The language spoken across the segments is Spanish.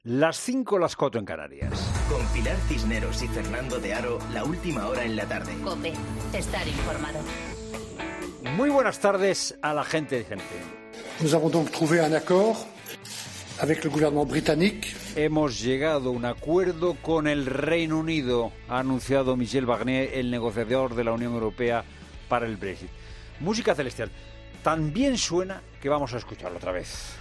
Las 5, las 4 en Canarias. Con Pilar Cisneros y Fernando de Aro, la última hora en la tarde. COPE, estar informado. Muy buenas tardes a la gente de gente. Nous avons donc trouvé un accord avec le gouvernement britannique. Hemos llegado a un acuerdo con el Reino Unido, ha anunciado Michel Barnier, el negociador de la Unión Europea para el Brexit. Música celestial. Tan bien suena que vamos a escucharlo otra vez.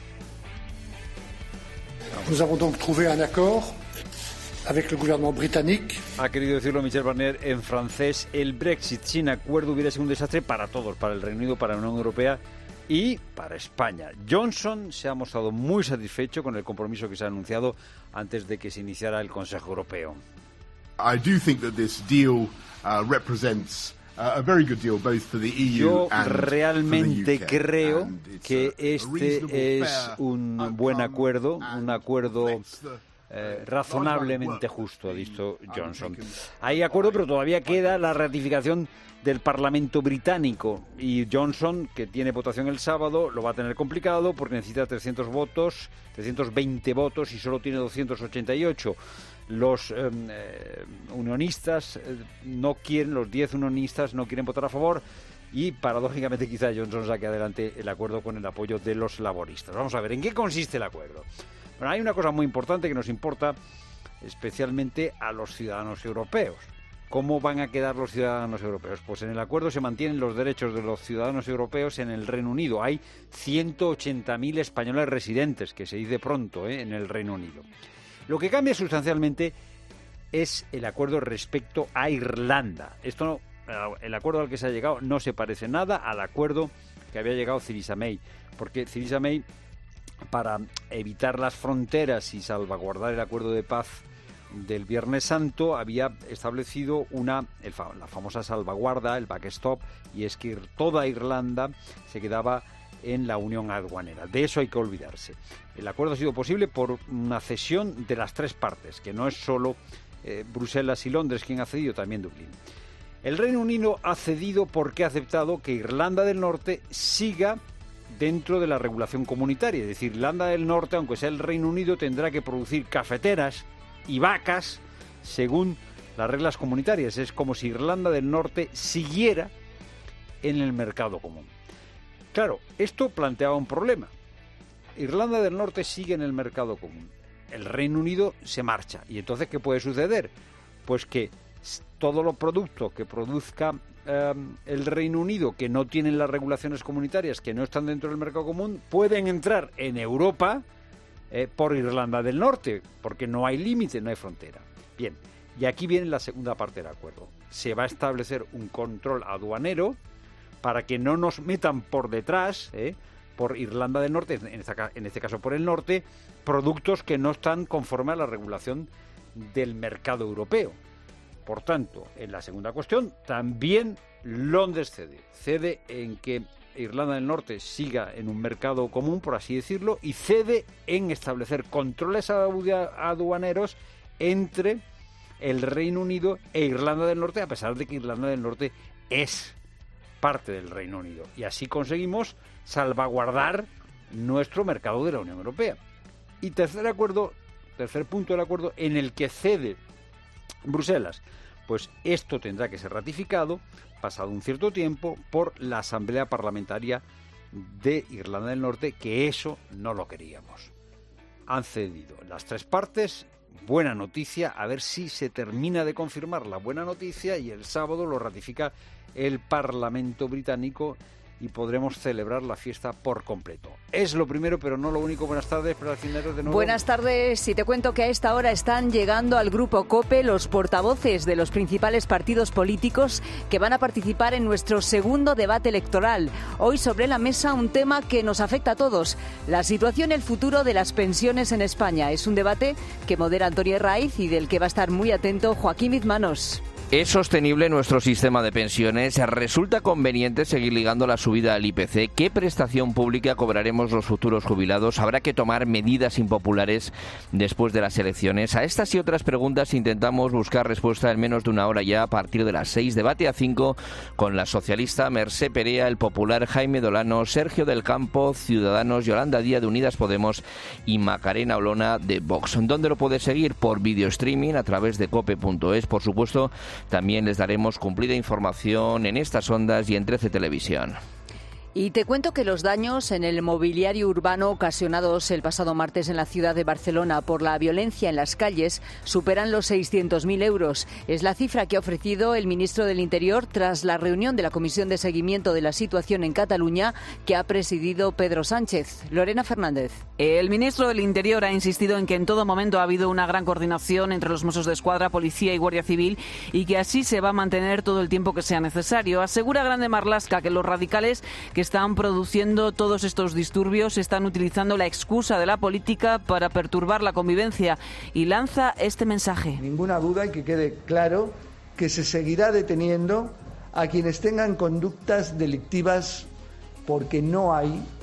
Nous avons donc trouvé un accord avec le gouvernement britannique. Ha querido decirlo Michel Barnier en francés. El Brexit sin acuerdo hubiera sido un desastre para todos, para el Reino Unido, para la Unión Europea y para España. Johnson se ha mostrado muy satisfecho con el compromiso que se ha anunciado antes de que se iniciara el Consejo Europeo. I do think that this deal represents a very good deal both for the EU Yo and realmente for the UK. creo And it's que a este reasonable, es fair un buen acuerdo, outcome un acuerdo and reflects the razonablemente justo, ha dicho Johnson. Hay acuerdo, pero todavía queda la ratificación del Parlamento británico. Y Johnson, que tiene votación el sábado, lo va a tener complicado porque necesita 320 votos y solo tiene 288. Los unionistas no quieren, los 10 unionistas no quieren votar a favor. Y paradójicamente quizá Johnson saque adelante el acuerdo con el apoyo de los laboristas. Vamos a ver, ¿en qué consiste el acuerdo? Bueno, hay una cosa muy importante que nos importa especialmente a los ciudadanos europeos. ¿Cómo van a quedar los ciudadanos europeos? Pues en el acuerdo se mantienen los derechos de los ciudadanos europeos en el Reino Unido. Hay 180.000 españoles residentes, que se dice pronto, en el Reino Unido. Lo que cambia sustancialmente es el acuerdo respecto a Irlanda. El acuerdo al que se ha llegado no se parece nada al acuerdo que había llegado Theresa May, porque Theresa May, para evitar las fronteras y salvaguardar el acuerdo de paz del Viernes Santo, había establecido la famosa salvaguarda, el backstop, y es que toda Irlanda se quedaba en la unión aduanera. De eso hay que olvidarse. El acuerdo ha sido posible por una cesión de las tres partes, que no es solo Bruselas y Londres quien ha cedido, también Dublín. El Reino Unido ha cedido porque ha aceptado que Irlanda del Norte siga dentro de la regulación comunitaria. Es decir, Irlanda del Norte, aunque sea el Reino Unido, tendrá que producir cafeteras y vacas según las reglas comunitarias. Es como si Irlanda del Norte siguiera en el mercado común. Claro, esto planteaba un problema. Irlanda del Norte sigue en el mercado común. El Reino Unido se marcha. ¿Y entonces qué puede suceder? Pues que todos los productos que produzca el Reino Unido, que no tienen las regulaciones comunitarias, que no están dentro del mercado común, pueden entrar en Europa por Irlanda del Norte, porque no hay límite, no hay frontera. Bien, y aquí viene la segunda parte del acuerdo. Se va a establecer un control aduanero para que no nos metan por detrás, por Irlanda del Norte, en este caso por el norte, productos que no están conforme a la regulación del mercado europeo. Por tanto, en la segunda cuestión, también Londres cede en que Irlanda del Norte siga en un mercado común, por así decirlo, y cede en establecer controles aduaneros entre el Reino Unido e Irlanda del Norte, a pesar de que Irlanda del Norte es parte del Reino Unido. Y así conseguimos salvaguardar nuestro mercado de la Unión Europea. Y tercer punto del acuerdo, en el que cede Bruselas. Pues esto tendrá que ser ratificado, pasado un cierto tiempo, por la Asamblea Parlamentaria de Irlanda del Norte, que eso no lo queríamos. Han cedido las tres partes. Buena noticia, a ver si se termina de confirmar la buena noticia y el sábado lo ratifica el Parlamento británico y podremos celebrar la fiesta por completo. Es lo primero, pero no lo único. Buenas tardes, Pilar Cisneros, de nuevo. Buenas tardes. Y te cuento que a esta hora están llegando al Grupo COPE los portavoces de los principales partidos políticos que van a participar en nuestro segundo debate electoral. Hoy sobre la mesa un tema que nos afecta a todos, la situación y el futuro de las pensiones en España. Es un debate que modera Antonio Herraiz y del que va a estar muy atento Joaquín Bizmanos. ¿Es sostenible nuestro sistema de pensiones? ¿Resulta conveniente seguir ligando la subida al IPC? ¿Qué prestación pública cobraremos los futuros jubilados? ¿Habrá que tomar medidas impopulares después de las elecciones? A estas y otras preguntas intentamos buscar respuesta en menos de una hora ya, a partir de las 6. Debate a 5 con la socialista Mercè Perea, el popular Jaime Dolano, Sergio del Campo, Ciudadanos, Yolanda Díaz de Unidas Podemos y Macarena Olona de Vox. ¿Dónde lo puedes seguir? Por video streaming a través de cope.es, por supuesto. También les daremos cumplida información en estas ondas y en 13 Televisión. Y te cuento que los daños en el mobiliario urbano ocasionados el pasado martes en la ciudad de Barcelona por la violencia en las calles superan los 600.000 euros. Es la cifra que ha ofrecido el ministro del Interior tras la reunión de la Comisión de Seguimiento de la Situación en Cataluña que ha presidido Pedro Sánchez. Lorena Fernández. El ministro del Interior ha insistido en que en todo momento ha habido una gran coordinación entre los Mossos d'Esquadra, Policía y Guardia Civil y que así se va a mantener todo el tiempo que sea necesario. Asegura Grande Marlaska que los radicales que están produciendo todos estos disturbios están utilizando la excusa de la política para perturbar la convivencia y lanza este mensaje. Ninguna duda y que quede claro que se seguirá deteniendo a quienes tengan conductas delictivas porque no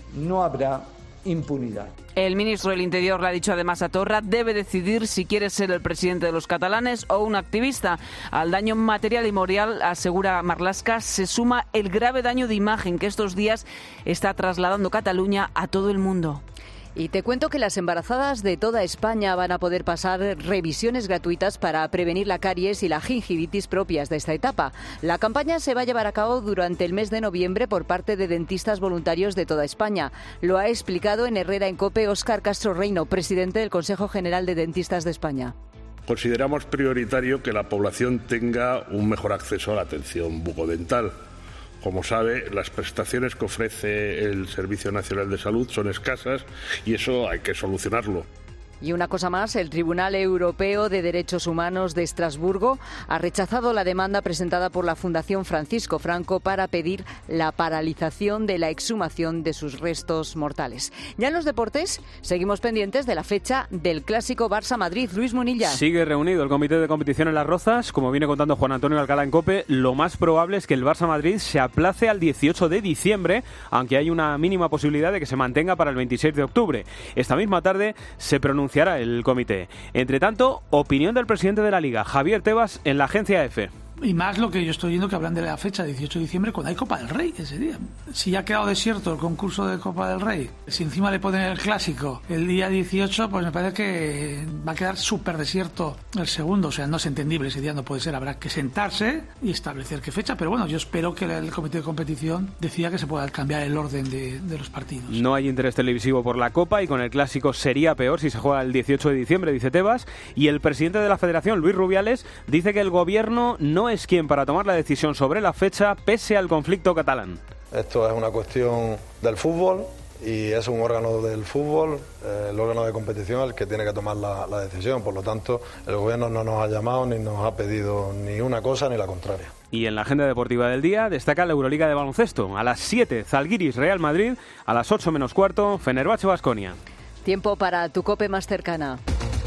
habrá impunidad. El ministro del Interior le ha dicho además a Torra, debe decidir si quiere ser el presidente de los catalanes o un activista. Al daño material y moral, asegura Marlaska, se suma el grave daño de imagen que estos días está trasladando Cataluña a todo el mundo. Y te cuento que las embarazadas de toda España van a poder pasar revisiones gratuitas para prevenir la caries y la gingivitis propias de esta etapa. La campaña se va a llevar a cabo durante el mes de noviembre por parte de dentistas voluntarios de toda España. Lo ha explicado en Herrera en COPE Óscar Castro Reino, presidente del Consejo General de Dentistas de España. Consideramos prioritario que la población tenga un mejor acceso a la atención bucodental. Como sabe, las prestaciones que ofrece el Servicio Nacional de Salud son escasas y eso hay que solucionarlo. Y una cosa más, el Tribunal Europeo de Derechos Humanos de Estrasburgo ha rechazado la demanda presentada por la Fundación Francisco Franco para pedir la paralización de la exhumación de sus restos mortales. Ya en los deportes, seguimos pendientes de la fecha del clásico Barça-Madrid. Luis Munilla. Sigue reunido el Comité de Competición en Las Rozas. Como viene contando Juan Antonio Alcalá en COPE, lo más probable es que el Barça-Madrid se aplace al 18 de diciembre, aunque hay una mínima posibilidad de que se mantenga para el 26 de octubre. Esta misma tarde se pronunciará el comité. Entre tanto, opinión del presidente de la Liga, Javier Tebas, en la agencia EFE. Y más lo que yo estoy viendo que hablan de la fecha 18 de diciembre cuando hay Copa del Rey ese día. Si ya ha quedado desierto el concurso de Copa del Rey, si encima le ponen el clásico el día 18, pues me parece que va a quedar súper desierto el segundo. O sea, no es entendible, ese día no puede ser. Habrá que sentarse y establecer qué fecha. Pero bueno, yo espero que el comité de competición decida que se pueda cambiar el orden de los partidos. No hay interés televisivo por la Copa y con el clásico sería peor si se juega el 18 de diciembre, dice Tebas. Y el presidente de la Federación, Luis Rubiales, dice que el gobierno no es quien para tomar la decisión sobre la fecha pese al conflicto catalán. Esto es una cuestión del fútbol y es un órgano del fútbol, el órgano de competición el que tiene que tomar la decisión. Por lo tanto, el gobierno no nos ha llamado ni nos ha pedido ni una cosa ni la contraria. Y en la agenda deportiva del día destaca la Euroliga de baloncesto. A las 7, Zalgiris Real Madrid, a las 8 menos cuarto, Fenerbahce Baskonia. Tiempo para tu COPE más cercana.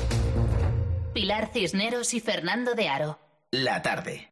Pilar Cisneros y Fernando de Aro. La tarde.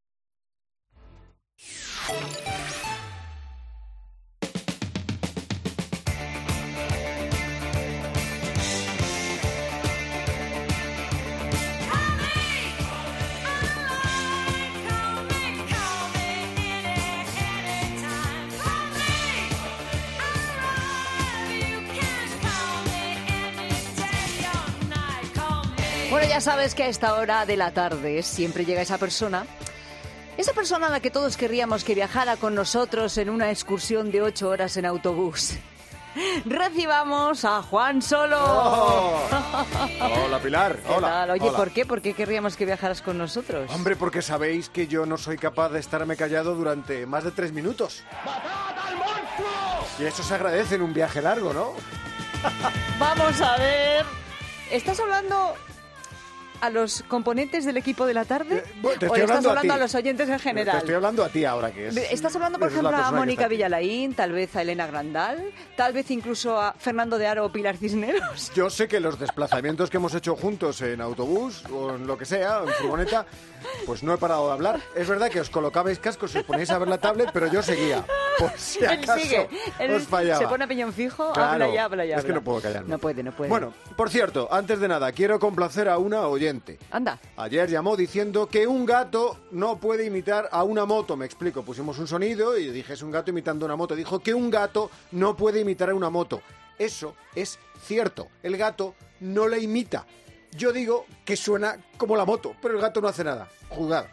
Bueno, ya sabes que a esta hora de la tarde siempre llega esa persona a la que todos querríamos que viajara con nosotros en una excursión de 8 horas en autobús. Recibamos a Juan Solo. Oh. Hola, Pilar. ¿Qué tal? Oye, hola. ¿Por qué? ¿Por qué querríamos que viajaras con nosotros? Hombre, porque sabéis que yo no soy capaz de estarme callado durante más de 3 minutos. ¡Matad al monstruo! Y eso se agradece en un viaje largo, ¿no? Vamos a ver. ¿Estás hablando a los componentes del equipo de la tarde? Te ¿O estoy le estás hablando a a los oyentes en general? Te estoy hablando a ti ahora, que es... ¿Estás hablando, por ejemplo, a Mónica Villalaín, tal vez a Elena Grandal, tal vez incluso a Fernando de Aro o Pilar Cisneros? Yo sé que los desplazamientos que hemos hecho juntos en autobús o en lo que sea, en furgoneta, pues no he parado de hablar. Es verdad que os colocabais cascos y os poníais a ver la tablet, pero yo seguía. Por si acaso os fallaba. Se pone a piñón fijo, claro, habla ya. Es que no puedo callarme. No puede. Bueno, por cierto, antes de nada, quiero complacer a una oyente. Anda. Ayer llamó diciendo que un gato no puede imitar a una moto. Me explico, pusimos un sonido y dije, es un gato imitando una moto. Dijo que un gato no puede imitar a una moto. Eso es cierto. El gato no la imita. Yo digo que suena como la moto, pero el gato no hace nada. Juzgad.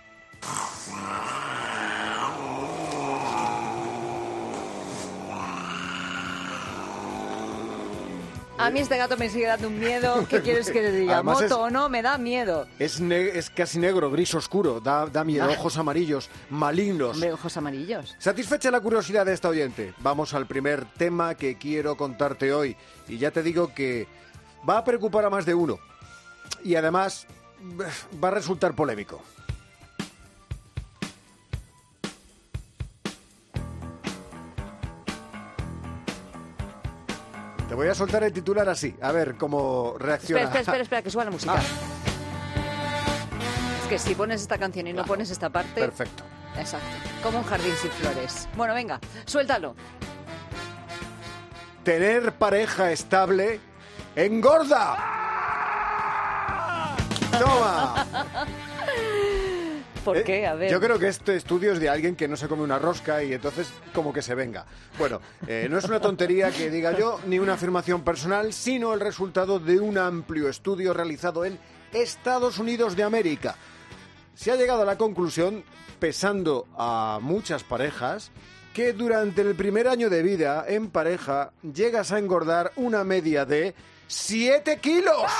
A mí este gato me sigue dando un miedo. ¿Qué quieres que te diga? Además ¿moto o no? Me da miedo. Es casi negro, gris oscuro. Da miedo. Ojos amarillos, malignos. Hombre, ojos amarillos. Satisfecha la curiosidad de esta oyente. Vamos al primer tema que quiero contarte hoy. Y ya te digo que va a preocupar a más de uno. Y además va a resultar polémico. Te voy a soltar el titular así, a ver cómo reacciona. Espera, que suba la música. Es que si pones esta canción y no pones esta parte... Perfecto. Exacto, como un jardín sin flores. Bueno, venga, suéltalo. Tener pareja estable engorda. ¡Toma! ¿Por qué? A ver. Yo creo que este estudio es de alguien que no se come una rosca y entonces como que se venga. Bueno, no es una tontería que diga yo, ni una afirmación personal, sino el resultado de un amplio estudio realizado en Estados Unidos de América. Se ha llegado a la conclusión, pesando a muchas parejas, que durante el primer año de vida en pareja llegas a engordar una media de 7 kilos.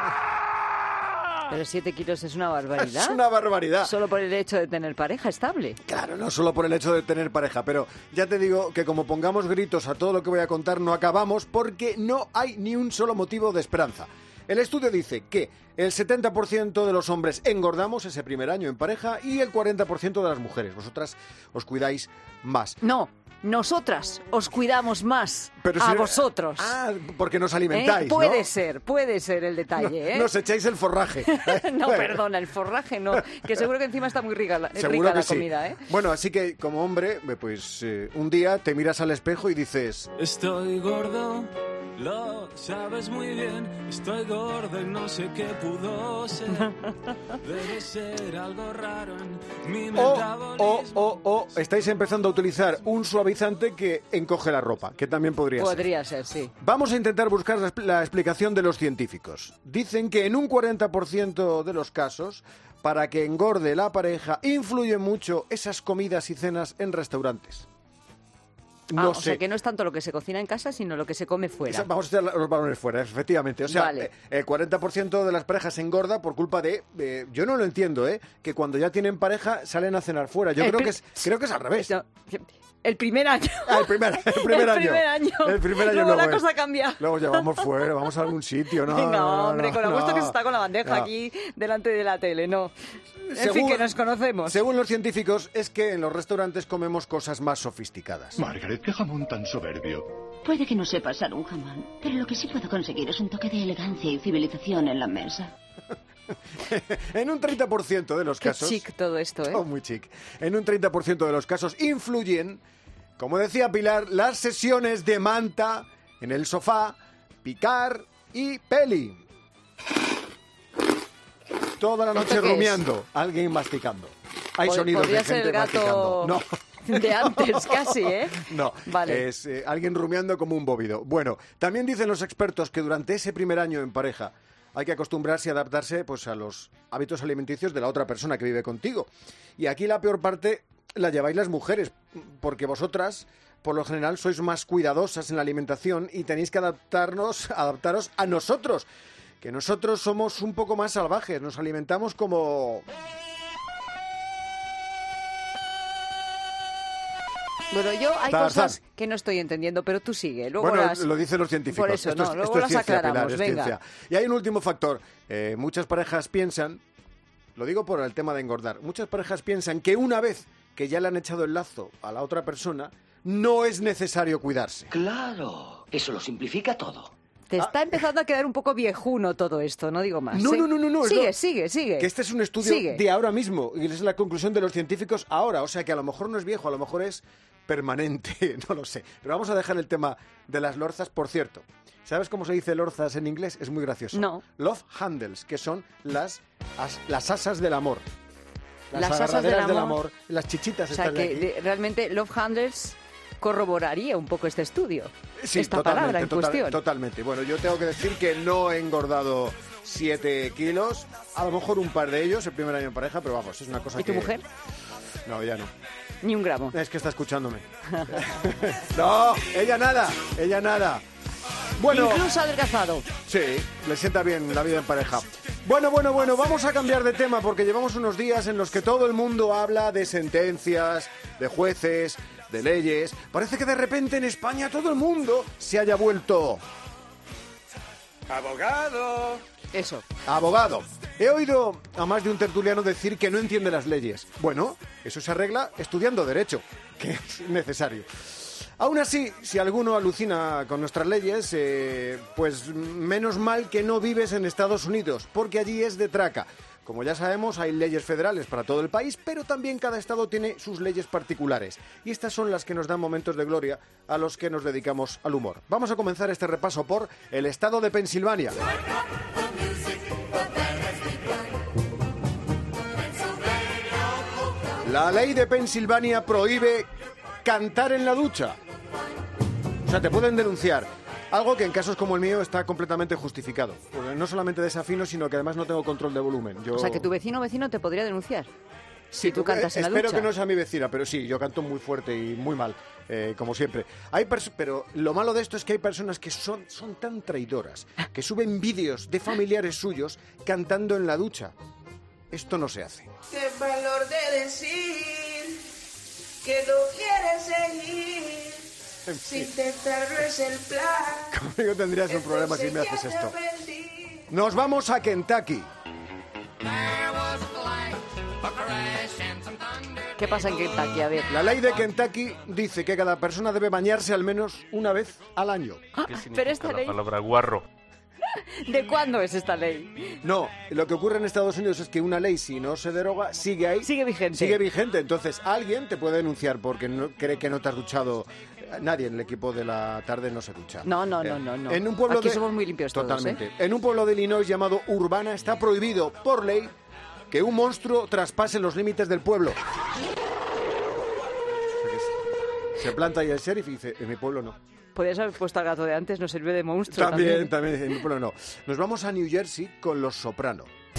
Pero 7 kilos es una barbaridad. Es una barbaridad. Solo por el hecho de tener pareja estable. Claro, no solo por el hecho de tener pareja, pero ya te digo que como pongamos gritos a todo lo que voy a contar, no acabamos porque no hay ni un solo motivo de esperanza. El estudio dice que el 70% de los hombres engordamos ese primer año en pareja y el 40% de las mujeres. Vosotras os cuidáis más. No. Nosotras os cuidamos más vosotros. Ah, porque nos alimentáis, puede ¿no? ser el detalle, ¿eh? Nos echáis el forraje. No, perdona, el forraje no. Que seguro que encima está muy rica la comida, ¿eh? Bueno, así que como hombre, pues un día te miras al espejo y dices... Estoy gordo, lo sabes muy bien. Estoy gordo y no sé qué pudo ser. Debe ser algo raro en mi metabolismo. Estáis empezando a utilizar un suavizante que encoge la ropa, que también podría ser, sí. Vamos a intentar buscar la explicación de los científicos. Dicen que en un 40% de los casos, para que engorde la pareja, influyen mucho esas comidas y cenas en restaurantes. O sea, que no es tanto lo que se cocina en casa, sino lo que se come fuera. Vamos a echar los balones fuera, efectivamente. O sea, vale. El 40% de las parejas engorda por culpa de... yo no lo entiendo, que cuando ya tienen pareja salen a cenar fuera. Yo creo que es al revés. El primer año. El primer año. Luego la cosa cambia. Luego ya vamos fuera, vamos a algún sitio, ¿no? Venga, hombre, con lo gusto que se está con la bandeja aquí delante de la tele, ¿no? En fin, que nos conocemos. Según los científicos, es que en los restaurantes comemos cosas más sofisticadas. Margaret, qué jamón tan soberbio. Puede que no sepa asar un jamón, pero lo que sí puedo conseguir es un toque de elegancia y civilización en la mesa. En un 30% de los casos... Qué chic todo esto, ¿eh? Todo muy chic. En un 30% de los casos influyen, como decía Pilar, las sesiones de manta en el sofá, picar y peli. Toda la noche rumiando, alguien masticando. Hay sonidos de gente masticando. No. De antes casi, ¿eh? No, vale. Es alguien rumiando como un bóvido. Bueno, también dicen los expertos que durante ese primer año en pareja hay que acostumbrarse y adaptarse pues, a los hábitos alimenticios de la otra persona que vive contigo. Y aquí la peor parte la lleváis las mujeres, porque vosotras, por lo general, sois más cuidadosas en la alimentación y tenéis que adaptaros a nosotros, que nosotros somos un poco más salvajes, nos alimentamos como... Bueno, hay Tarzán. cosas que no estoy entendiendo, pero tú sigue. Luego Bueno, lo dicen los científicos. Por eso, esto luego es las ciencia, aclaramos, Pilar, es venga. ciencia. Y hay un último factor. Muchas parejas piensan, lo digo por el tema de engordar, muchas parejas piensan que una vez que ya le han echado el lazo a la otra persona, no es necesario cuidarse. Claro, eso lo simplifica todo. Te está empezando a quedar un poco viejuno todo esto, no digo más. No. Sigue. Que este es un estudio de ahora mismo y es la conclusión de los científicos ahora. O sea que a lo mejor no es viejo, a lo mejor es permanente, no lo sé. Pero vamos a dejar el tema de las lorzas. Por cierto, ¿sabes cómo se dice lorzas en inglés? Es muy gracioso. No. Love handles, que son las asas del amor. Las asas agarraderas del amor. las chichitas. O sea, estas de que aquí. realmente Love Handles corroboraría un poco este estudio. Sí, esta palabra en cuestión. Totalmente. Bueno, yo tengo que decir que no he engordado 7 kilos. A lo mejor un par de ellos el primer año en pareja, pero vamos, es una cosa ¿Y tu que... mujer? No, ella no. Ni un gramo. Es que está escuchándome. No, ella nada. Bueno, incluso adelgazado. Sí, le sienta bien la vida en pareja. Bueno, vamos a cambiar de tema porque llevamos unos días en los que todo el mundo habla de sentencias, de jueces, de leyes. Parece que de repente en España todo el mundo se haya vuelto... ¡Abogado! Eso. Abogado. He oído a más de un tertuliano decir que no entiende las leyes. Bueno, eso se arregla estudiando Derecho, que es necesario. Aún así, si alguno alucina con nuestras leyes, pues menos mal que no vives en Estados Unidos, porque allí es de traca. Como ya sabemos, hay leyes federales para todo el país, pero también cada estado tiene sus leyes particulares. Y estas son las que nos dan momentos de gloria a los que nos dedicamos al humor. Vamos a comenzar este repaso por el estado de Pensilvania. La ley de Pensilvania prohíbe cantar en la ducha. O sea, te pueden denunciar. Algo que en casos como el mío está completamente justificado. Porque no solamente desafino, sino que además no tengo control de volumen. O sea, que tu vecino te podría denunciar. Sí, si tú cantas en la ducha. Espero que no sea mi vecina, pero sí, yo canto muy fuerte y muy mal, como siempre. Pero lo malo de esto es que hay personas que son tan traidoras, que suben vídeos de familiares suyos cantando en la ducha. Esto no se hace. Qué valor de decir que no quieres seguir. Si intentarlo es el plan. Conmigo tendrías un problema si me haces esto. Nos vamos a Kentucky. ¿Qué pasa en Kentucky? A ver. La ley de Kentucky dice que cada persona debe bañarse al menos una vez al año. Pero esta ley... La palabra guarro. ¿De cuándo es esta ley? No, lo que ocurre en Estados Unidos es que una ley, si no se deroga, sigue ahí. Sigue vigente. Sigue vigente. Entonces, alguien te puede denunciar porque cree que no te has duchado. Nadie en el equipo de la tarde no se ducha. No. En un pueblo Aquí somos muy limpios todos, totalmente. En un pueblo de Illinois llamado Urbana está prohibido por ley que un monstruo traspase los límites del pueblo. Se planta ahí el sheriff y dice, en mi pueblo no. Podrías haber puesto al gato de antes, nos sirvió de monstruo. También, en mi pueblo no. Nos vamos a New Jersey con Los Soprano.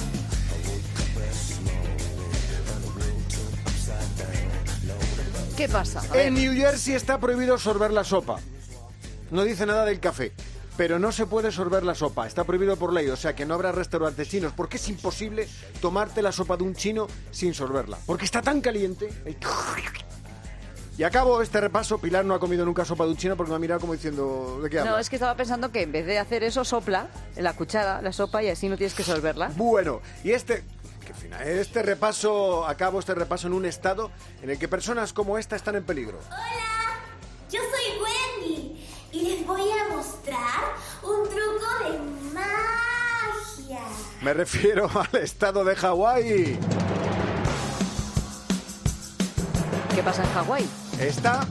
¿Qué pasa? En New Jersey está prohibido sorber la sopa. No dice nada del café, pero no se puede sorber la sopa. Está prohibido por ley, o sea que no habrá restaurantes chinos, porque es imposible tomarte la sopa de un chino sin sorberla, porque está tan caliente. Y acabo este repaso. Pilar no ha comido nunca sopa de un chino porque me ha mirado como diciendo, ¿de qué hablas? No, es que estaba pensando que en vez de hacer eso, sopla en la cuchara la sopa y así no tienes que sorberla. Bueno, y este repaso en un estado en el que personas como esta están en peligro. Hola, yo soy Wendy y les voy a mostrar un truco de magia. Me refiero al estado de Hawái. ¿Qué pasa en Hawái? Está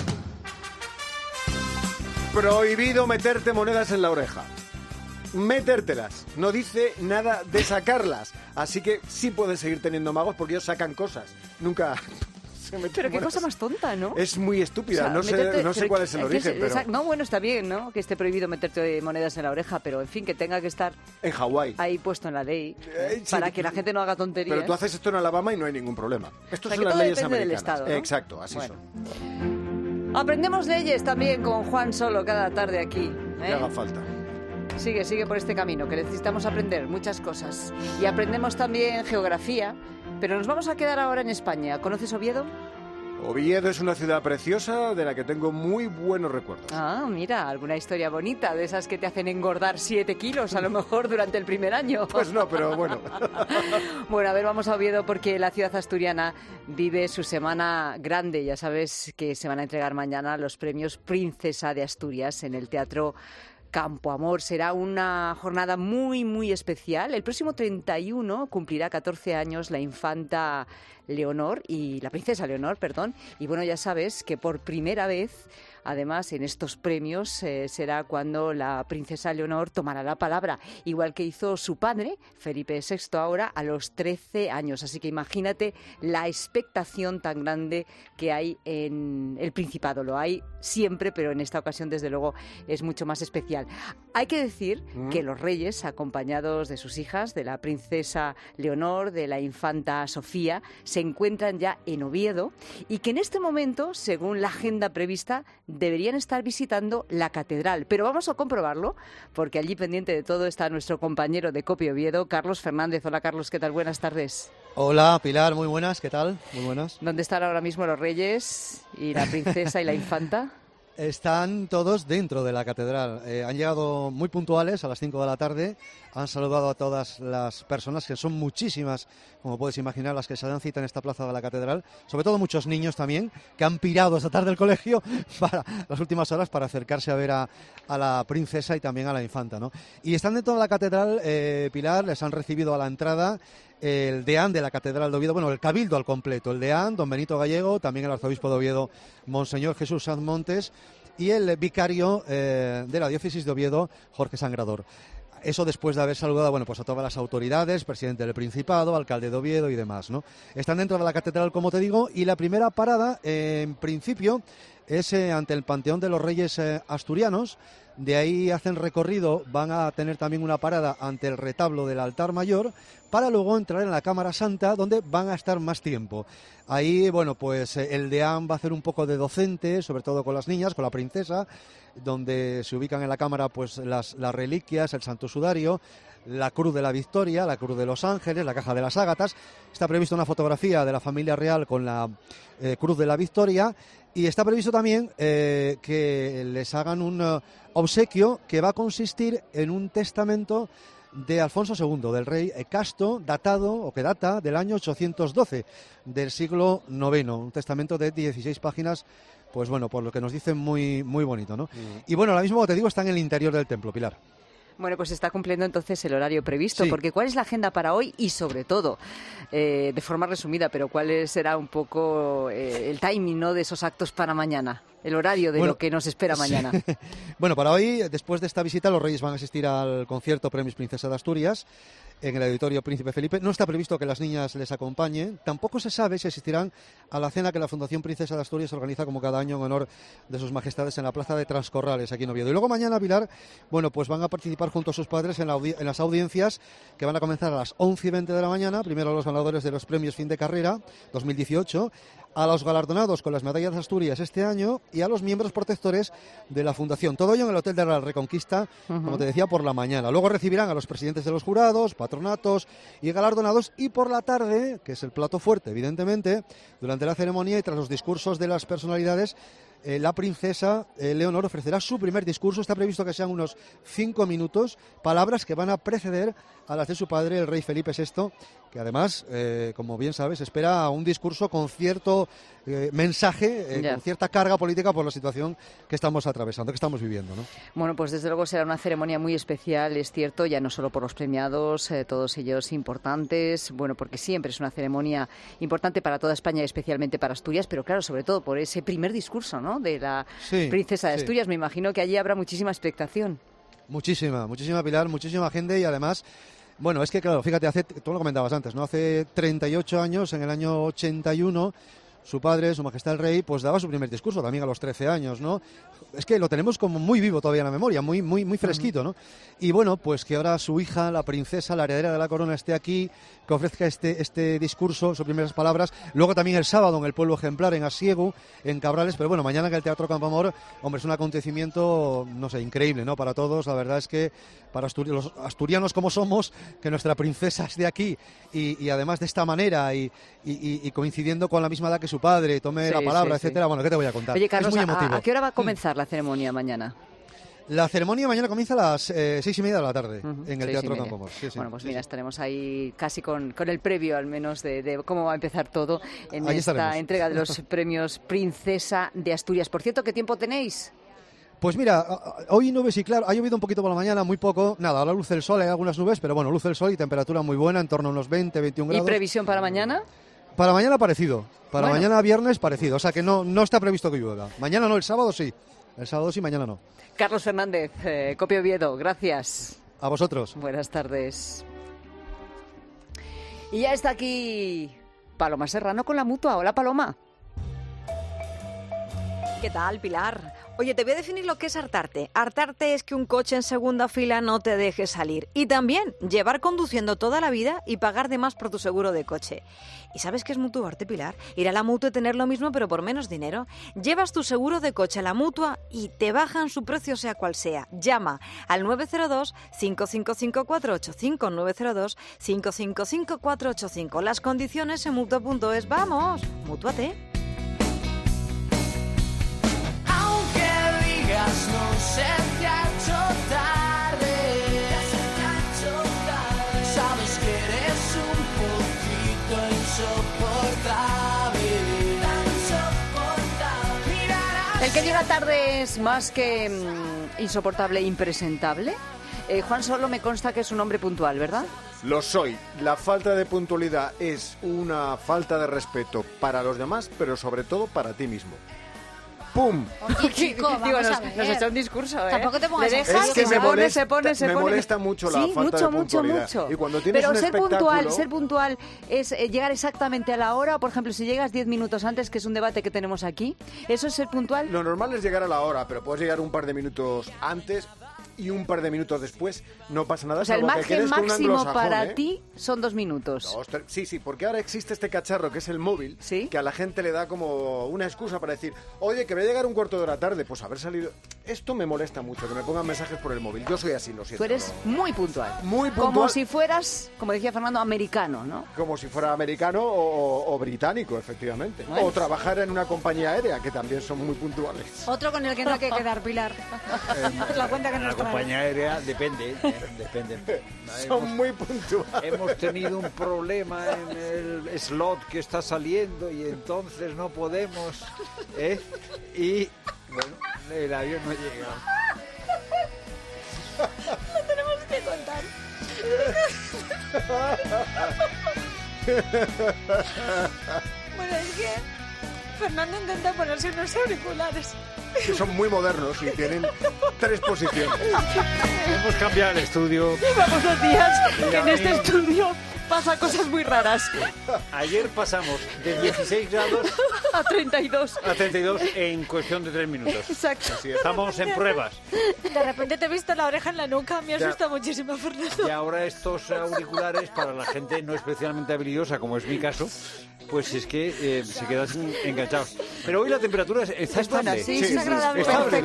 prohibido meterte monedas en la oreja. Metértelas. No dice nada de sacarlas. Así que sí puedes seguir teniendo magos porque ellos sacan cosas. Nunca se meten Pero qué monedas. cosa más tonta, ¿no? Es muy estúpida. O sea, no sé cuál es el origen, pero... No, bueno, está bien, ¿no? Que esté prohibido meterte monedas en la oreja, pero en fin, que tenga que estar... En Hawái. Ahí puesto en la ley, Sí, para que la gente no haga tonterías. Pero tú haces esto en Alabama y no hay ningún problema. Estos son las leyes americanas. Estado, ¿no? Exacto, así son. Aprendemos leyes también con Juan Solo cada tarde aquí. Que haga falta. Sigue por este camino, que necesitamos aprender muchas cosas. Y aprendemos también geografía, pero nos vamos a quedar ahora en España. ¿Conoces Oviedo? Oviedo es una ciudad preciosa de la que tengo muy buenos recuerdos. Ah, mira, alguna historia bonita, de esas que te hacen engordar 7 kilos a lo mejor durante el primer año. Pues no, pero bueno. Bueno, a ver, vamos a Oviedo porque la ciudad asturiana vive su semana grande. Ya sabes que se van a entregar mañana los premios Princesa de Asturias en el Teatro Campo Amor. Será una jornada muy, muy especial. El próximo 31 cumplirá 14 años la infanta Leonor y la princesa Leonor, perdón. Y bueno, ya sabes que por primera vez, además, en estos premios será cuando la princesa Leonor tomará la palabra, igual que hizo su padre, Felipe VI, ahora a los 13 años. Así que imagínate la expectación tan grande que hay en el Principado. Lo hay siempre, pero en esta ocasión, desde luego, es mucho más especial. Hay que decir que los reyes, acompañados de sus hijas, de la princesa Leonor, de la infanta Sofía, se encuentran ya en Oviedo y que en este momento, según la agenda prevista, deberían estar visitando la catedral. Pero vamos a comprobarlo, porque allí pendiente de todo está nuestro compañero de COPE Oviedo, Carlos Fernández. Hola, Carlos, ¿qué tal? Buenas tardes. Hola, Pilar, muy buenas, ¿qué tal? Muy buenas. ¿Dónde están ahora mismo los reyes y la princesa y la infanta? Están todos dentro de la catedral. Han llegado muy puntuales a las 5 de la tarde. Han saludado a todas las personas, que son muchísimas, como puedes imaginar, las que se dan cita en esta plaza de la catedral. Sobre todo muchos niños también, que han pirado esta tarde del colegio para las últimas horas para acercarse a ver a la princesa y también a la infanta, ¿no? Y están dentro de la catedral, Pilar, les han recibido a la entrada el deán de la Catedral de Oviedo, bueno, el cabildo al completo, el deán, don Benito Gallego, también el arzobispo de Oviedo, Monseñor Jesús Sanz Montes, y el vicario de la diócesis de Oviedo, Jorge Sangrador. Eso después de haber saludado, bueno, pues a todas las autoridades, presidente del Principado, alcalde de Oviedo y demás, ¿no? Están dentro de la catedral, como te digo, y la primera parada, en principio, es ante el Panteón de los Reyes Asturianos. De ahí hacen recorrido, van a tener también una parada ante el retablo del altar mayor, para luego entrar en la Cámara Santa, donde van a estar más tiempo. Ahí, bueno, pues el deán va a hacer un poco de docente, sobre todo con las niñas, con la princesa, donde se ubican en la cámara pues las reliquias, el Santo Sudario, la Cruz de la Victoria, la Cruz de los Ángeles, la Caja de las Ágatas. Está prevista una fotografía de la familia real con la Cruz de la Victoria, y está previsto también que les hagan un obsequio que va a consistir en un testamento de Alfonso II, del rey Casto, datado, o que data, del año 812, del siglo IX. Un testamento de 16 páginas, pues bueno, por lo que nos dicen muy, muy bonito, ¿no? Y bueno, ahora mismo, como te digo, está en el interior del templo, Pilar. Bueno, pues está cumpliendo entonces el horario previsto, sí. Porque ¿cuál es la agenda para hoy? Y sobre todo, de forma resumida, pero ¿cuál será un poco el timing, ¿no?, de esos actos para mañana? El horario de lo que nos espera mañana. Sí. Bueno, para hoy, después de esta visita, los Reyes van a asistir al concierto Premios Princesa de Asturias en el Auditorio Príncipe Felipe. No está previsto que las niñas les acompañen. Tampoco se sabe si asistirán a la cena que la Fundación Princesa de Asturias organiza como cada año en honor de sus majestades en la Plaza de Transcorrales, aquí en Oviedo. Y luego mañana, Pilar, bueno, pues van a participar junto a sus padres en las audiencias que van a comenzar a las 11:20 de la mañana. Primero a los ganadores de los premios Fin de Carrera 2018, a los galardonados con las medallas de Asturias este año y a los miembros protectores de la Fundación. Todo ello en el Hotel de la Reconquista, como te decía, por la mañana. Luego recibirán a los presidentes de los jurados, patronatos y galardonados, y por la tarde, que es el plato fuerte, evidentemente, durante la ceremonia y tras los discursos de las personalidades, la princesa Leonor ofrecerá su primer discurso. Está previsto que sean unos 5 minutos, palabras que van a preceder a las de su padre, el rey Felipe VI, que además, como bien sabes, espera un discurso con cierto mensaje, con cierta carga política por la situación que estamos atravesando, que estamos viviendo, ¿no? Bueno, pues desde luego será una ceremonia muy especial, es cierto, ya no solo por los premiados, todos ellos importantes, bueno, porque siempre es una ceremonia importante para toda España y especialmente para Asturias, pero claro, sobre todo por ese primer discurso, ¿no?, de la princesa de Asturias. Me imagino que allí habrá muchísima expectación. Muchísima, Pilar, muchísima gente, y además, bueno, es que claro, fíjate, tú lo comentabas antes, ¿no? Hace 38 años, en el año 81, su padre, Su Majestad el Rey, pues daba su primer discurso también a los 13 años, ¿no? Es que lo tenemos como muy vivo todavía en la memoria, muy, muy, muy fresquito, ¿no? Y bueno, pues que ahora su hija, la princesa, la heredera de la corona, esté aquí, que ofrezca este discurso, sus primeras palabras. Luego también el sábado en el Pueblo Ejemplar, en Asiego, en Cabrales, pero bueno, mañana en el Teatro Campo Amor, hombre, es un acontecimiento, no sé, increíble, ¿no?, para todos. La verdad es que para los asturianos como somos, que nuestra princesa esté aquí y además de esta manera y coincidiendo con la misma edad que su su padre tome la palabra, etcétera. Bueno, ¿qué te voy a contar? Oye, Carlos, es muy emotivo. ¿a qué hora va a comenzar la ceremonia mañana? La ceremonia mañana comienza a las 6:30 de la tarde en el Teatro Campoamor. Bueno, pues mira, estaremos ahí casi con el previo, al menos, de cómo va a empezar todo en esta entrega de los premios Princesa de Asturias. Por cierto, ¿qué tiempo tenéis? Pues mira, hoy nubes y claro, ha llovido un poquito por la mañana, muy poco. Nada, a la luz del sol hay algunas nubes, pero bueno, luz del sol y temperatura muy buena, en torno a unos 20, 21 grados. ¿Y previsión para mañana? Para mañana parecido. Para mañana viernes parecido. O sea que no está previsto que llueva. Mañana no, el sábado sí. El sábado sí, mañana no. Carlos Fernández, Copio Oviedo, gracias. A vosotros. Buenas tardes. Y ya está aquí Paloma Serrano con la Mutua. Hola, Paloma. ¿Qué tal, Pilar? Oye, te voy a definir lo que es hartarte. Hartarte es que un coche en segunda fila no te deje salir. Y también llevar conduciendo toda la vida y pagar de más por tu seguro de coche. ¿Y sabes qué es mutuarte, Pilar? Ir a la Mutua y tener lo mismo pero por menos dinero. Llevas tu seguro de coche a la Mutua y te bajan su precio sea cual sea. Llama al 902-555-485, 902-555-485. Las condiciones en Mutua.es. ¡Vamos! ¡Mútuate! No se te ha hecho tarde, sabes que eres un poquito insoportable. El que llega tarde es más que insoportable e impresentable. Juan Solo me consta que es un hombre puntual, ¿verdad? Lo soy. La falta de puntualidad es una falta de respeto para los demás, pero sobre todo para ti mismo. ¡Pum! Oye, chico, vamos a ver. Nos echa un discurso, ¿eh? Tampoco te pongas así. Es que me molesta mucho la falta de puntualidad. Mucho. Y cuando tienes Pero un espectáculo... ser puntual es llegar exactamente a la hora, o por ejemplo, si llegas 10 minutos antes, que es un debate que tenemos aquí, ¿eso es ser puntual? Lo normal es llegar a la hora, pero puedes llegar un par de minutos antes y un par de minutos después, no pasa nada. O sea, el margen máximo para ¿eh? ti son 2 minutos. Sí, porque ahora existe este cacharro que es el móvil, que a la gente le da como una excusa para decir, oye, que voy a llegar un cuarto de hora tarde, pues haber salido... Esto me molesta mucho, que me pongan mensajes por el móvil. Yo soy así, lo siento. Tú eres muy puntual. Muy puntual. Como si fueras, como decía Fernando, americano, ¿no? Como si fuera americano o británico, efectivamente. Bueno. O trabajar en una compañía aérea, que también son muy puntuales. Otro con el que no hay que quedar, Pilar. La cuenta que nos trae. La compañía aérea depende. Son muy puntuales. Hemos tenido un problema en el slot que está saliendo y entonces no podemos, y bueno, el avión no llega. Lo tenemos que contar. Bueno, es que Fernando intenta ponerse unos auriculares. Que son muy modernos y tienen 3 posiciones. Hemos cambiado el estudio. Llevamos 2 días que en este estudio pasan cosas muy raras. Ayer pasamos de 16 grados a 32. A 32 en cuestión de 3 minutos. Exacto. Así estamos en pruebas. De repente te he visto la oreja en la nuca, me asusta muchísimo, Fernando. Y ahora estos auriculares, para la gente no especialmente habilidosa, como es mi caso, pues es que se quedan enganchados. Pero hoy la temperatura está estable. Sí, es agradable.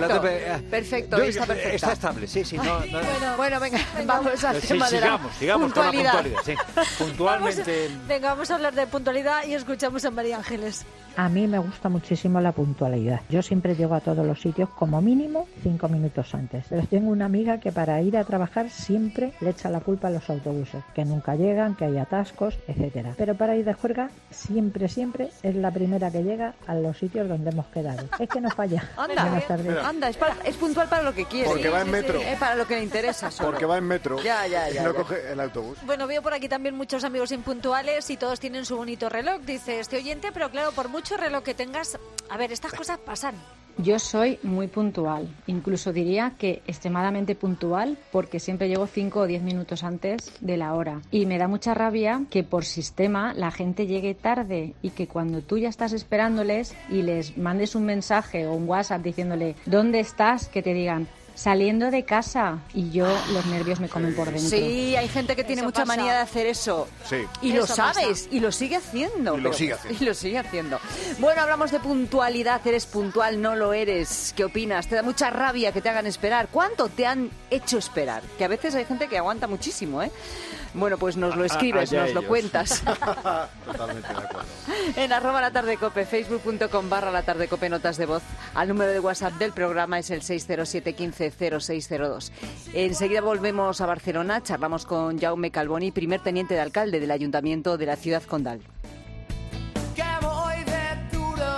Perfecto, hoy está perfecta. Está estable, sí. Bueno, venga, vamos al tema de la sigamos con la puntualidad. Sí. Puntualmente. Vamos a hablar de puntualidad y escuchamos a María Ángeles. A mí me gusta muchísimo la puntualidad. Yo siempre llego a todos los sitios como mínimo 5 minutos antes. Pero tengo una amiga que para ir a trabajar siempre le echa la culpa a los autobuses, que nunca llegan, que hay atascos, etcétera. Pero para ir de juerga siempre es la primera que llega a los sitios donde hemos quedado. Es que no falla. Anda, es puntual para lo que quiere. Porque va en metro. Es para lo que le interesa solo. Porque va en metro. Ya. No coge el autobús. Bueno, veo por aquí también muchos amigos impuntuales y todos tienen su bonito reloj, dice este oyente, pero claro, por mucho reloj que tengas, a ver, estas cosas pasan. Yo soy muy puntual, incluso diría que extremadamente puntual, porque siempre llego 5 o 10 minutos antes de la hora. Y me da mucha rabia que por sistema la gente llegue tarde y que cuando tú ya estás esperándoles y les mandes un mensaje o un WhatsApp diciéndole ¿dónde estás?, que te digan saliendo de casa, y yo los nervios me comen por dentro. Sí, hay gente que tiene mucha manía de hacer eso. Sí. Y lo sabes, y lo sigue haciendo. Y lo sigue haciendo. Bueno, hablamos de puntualidad. ¿Eres puntual? ¿No lo eres? ¿Qué opinas? ¿Te da mucha rabia que te hagan esperar? ¿Cuánto te han hecho esperar? Que a veces hay gente que aguanta muchísimo, ¿eh? Bueno, pues nos lo escribes, nos lo cuentas. Totalmente de acuerdo. En @latardecope, facebook.com/latardecope, notas de voz. Al número de WhatsApp del programa es el 607 15 0602. Enseguida volvemos a Barcelona, charlamos con Jaume Calboni, primer teniente de alcalde del Ayuntamiento de la ciudad condal. Que voy de duro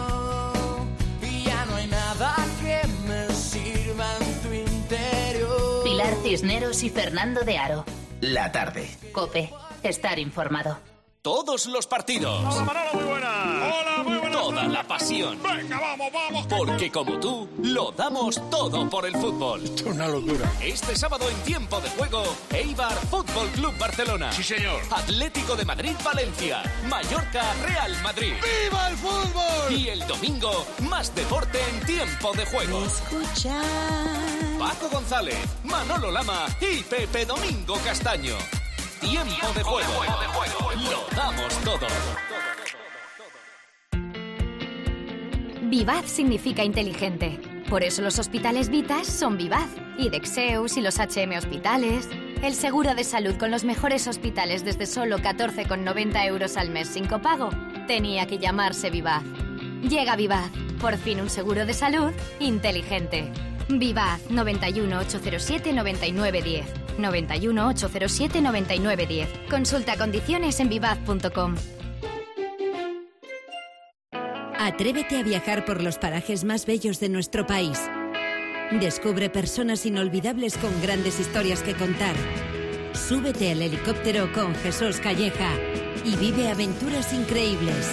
y ya no hay nada que me sirva en tu interior. Pilar Cisneros y Fernando de Aro. La tarde. COPE. Estar informado. Todos los partidos. Hola Manolo, muy buenas. Hola, muy buenas. Toda la pasión. Venga, vamos. Porque como tú, lo damos todo por el fútbol. Esto es una locura. Este sábado en Tiempo de Juego, Eibar Fútbol Club Barcelona. Sí, señor. Atlético de Madrid, Valencia. Mallorca, Real Madrid. ¡Viva el fútbol! Y el domingo, más deporte en Tiempo de Juego. Escucha. Paco González, Manolo Lama y Pepe Domingo Castaño. Tiempo de Juego. Lo damos todo. Vivaz significa inteligente. Por eso los hospitales Vitas son Vivaz. Y Dexeus y los HM Hospitales. El seguro de salud con los mejores hospitales desde solo 14,90 euros al mes sin copago. Tenía que llamarse Vivaz. Llega Vivaz. Por fin un seguro de salud inteligente. Vivaz 91 807 9910. 91 807 9910. Consulta condiciones en vivaz.com. Atrévete a viajar por los parajes más bellos de nuestro país. Descubre personas inolvidables con grandes historias que contar. Súbete al helicóptero con Jesús Calleja y vive aventuras increíbles.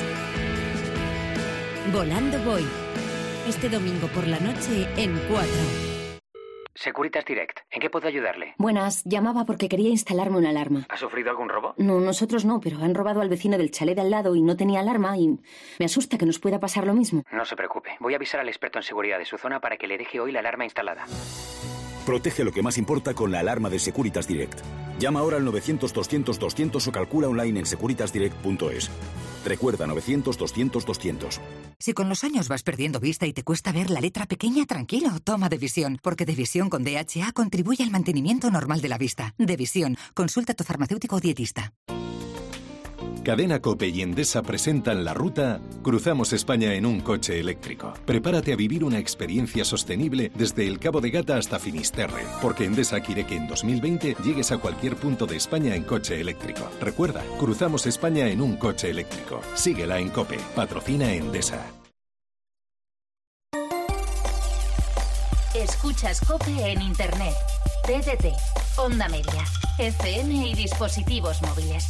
Volando voy. Este domingo por la noche en 4. Securitas Direct, ¿en qué puedo ayudarle? Buenas, llamaba porque quería instalarme una alarma. ¿Ha sufrido algún robo? No, nosotros no, pero han robado al vecino del chalet de al lado y no tenía alarma y me asusta que nos pueda pasar lo mismo. No se preocupe, voy a avisar al experto en seguridad de su zona para que le deje hoy la alarma instalada. Protege lo que más importa con la alarma de Securitas Direct. Llama ahora al 900-200-200 o calcula online en securitasdirect.es. Recuerda, 900-200-200. Si con los años vas perdiendo vista y te cuesta ver la letra pequeña, tranquilo, toma Devisión, porque Devisión con DHA contribuye al mantenimiento normal de la vista. Devisión, consulta a tu farmacéutico o dietista. Cadena COPE y Endesa presentan la ruta Cruzamos España en un coche eléctrico. Prepárate a vivir una experiencia sostenible desde el Cabo de Gata hasta Finisterre, porque Endesa quiere que en 2020 llegues a cualquier punto de España en coche eléctrico. Recuerda, Cruzamos España en un coche eléctrico. Síguela en COPE. Patrocina Endesa. Escuchas COPE en Internet, TDT, Onda Media, FM y dispositivos móviles.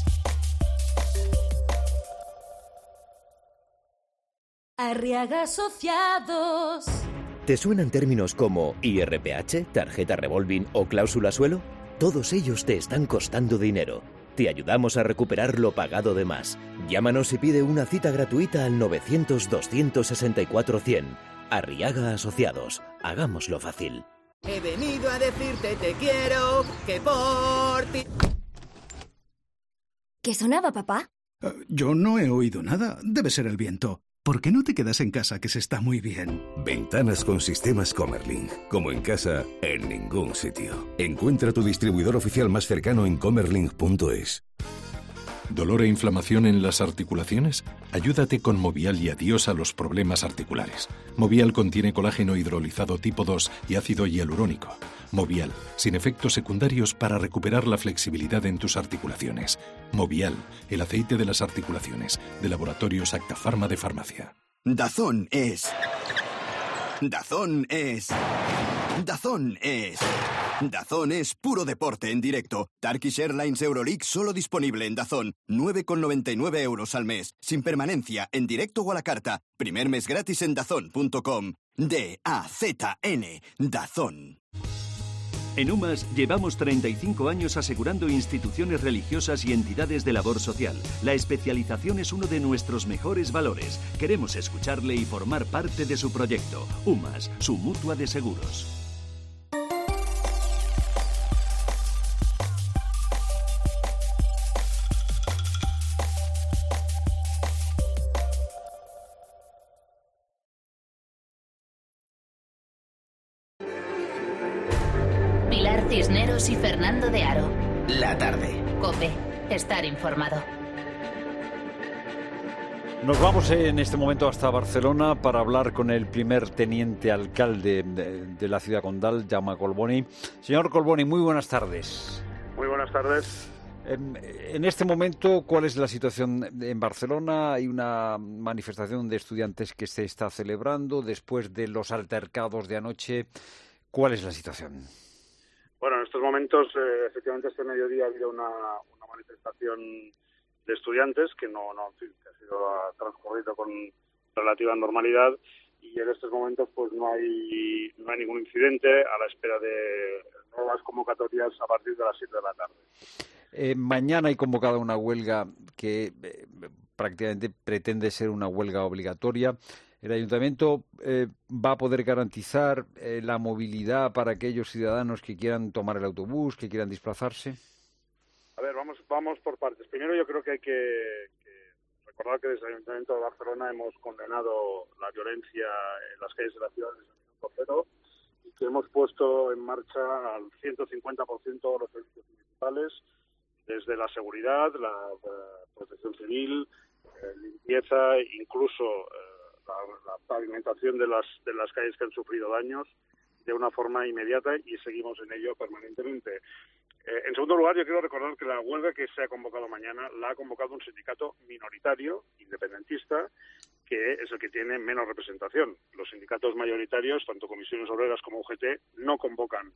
Arriaga Asociados. ¿Te suenan términos como IRPH, tarjeta revolving o cláusula suelo? Todos ellos te están costando dinero. Te ayudamos a recuperar lo pagado de más. Llámanos y pide una cita gratuita al 900-264-100. Arriaga Asociados. Hagámoslo fácil. He venido a decirte te quiero, que por ti... ¿Qué sonaba, papá? Yo no he oído nada. Debe ser el viento. ¿Por qué no te quedas en casa, que se está muy bien? Ventanas con sistemas Comerlin. Como en casa, en ningún sitio. Encuentra tu distribuidor oficial más cercano en comerlin.es. ¿Dolor e inflamación en las articulaciones? Ayúdate con Movial y adiós a los problemas articulares. Movial contiene colágeno hidrolizado tipo 2 y ácido hialurónico. Movial, sin efectos secundarios para recuperar la flexibilidad en tus articulaciones. Movial, el aceite de las articulaciones, de Laboratorios Acta Pharma de Farmacia. Dazón es... Dazón es puro deporte en directo. Turkish Airlines Euroleague solo disponible en Dazón. 9,99 euros al mes. Sin permanencia, en directo o a la carta. Primer mes gratis en dazón.com. D-A-Z-N. Dazón. En UMAS llevamos 35 años asegurando instituciones religiosas y entidades de labor social. La especialización es uno de nuestros mejores valores. Queremos escucharle y formar parte de su proyecto. UMAS, su mutua de seguros. Pilar Cisneros y Fernando de Aro. La tarde. COPE. Estar informado. Nos vamos en este momento hasta Barcelona para hablar con el primer teniente alcalde de la ciudad condal, Jaume Collboni. Señor Collboni, muy buenas tardes. Muy buenas tardes. En este momento, ¿cuál es la situación en Barcelona? Hay una manifestación de estudiantes que se está celebrando después de los altercados de anoche. ¿Cuál es la situación? Bueno, en estos momentos, efectivamente, este mediodía ha habido una manifestación de estudiantes que que ha sido transcurrido con relativa normalidad, y en estos momentos pues no hay ningún incidente, a la espera de nuevas convocatorias a partir de las 7 de la tarde. Mañana hay convocada una huelga que prácticamente pretende ser una huelga obligatoria. ¿El Ayuntamiento va a poder garantizar la movilidad para aquellos ciudadanos que quieran tomar el autobús, que quieran desplazarse? A ver, vamos por partes. Primero, yo creo que hay que recordar que desde el Ayuntamiento de Barcelona hemos condenado la violencia en las calles de la ciudad desde el minuto cero, y que hemos puesto en marcha al 150% los servicios municipales, desde la seguridad, la protección civil, limpieza, incluso la pavimentación de las calles que han sufrido daños de una forma inmediata, y seguimos en ello permanentemente. En segundo lugar, yo quiero recordar que la huelga que se ha convocado mañana la ha convocado un sindicato minoritario, independentista, que es el que tiene menos representación. Los sindicatos mayoritarios, tanto Comisiones Obreras como UGT, no convocan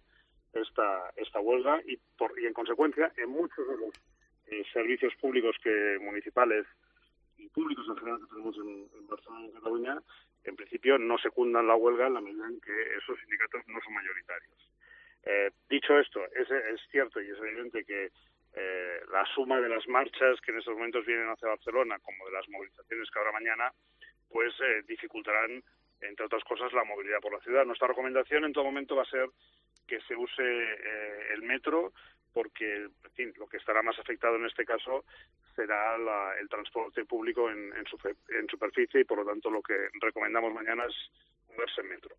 esta huelga, y en consecuencia, en muchos de los servicios públicos municipales y públicos en general que tenemos en Barcelona y en Cataluña, en principio no secundan la huelga en la medida en que esos sindicatos no son mayoritarios. Dicho esto, es cierto y es evidente que la suma de las marchas que en estos momentos vienen hacia Barcelona, como de las movilizaciones que habrá mañana, pues dificultarán, entre otras cosas, la movilidad por la ciudad. Nuestra recomendación en todo momento va a ser que se use el metro, porque, en fin, lo que estará más afectado en este caso será el transporte público en superficie, y por lo tanto lo que recomendamos mañana es moverse en metro.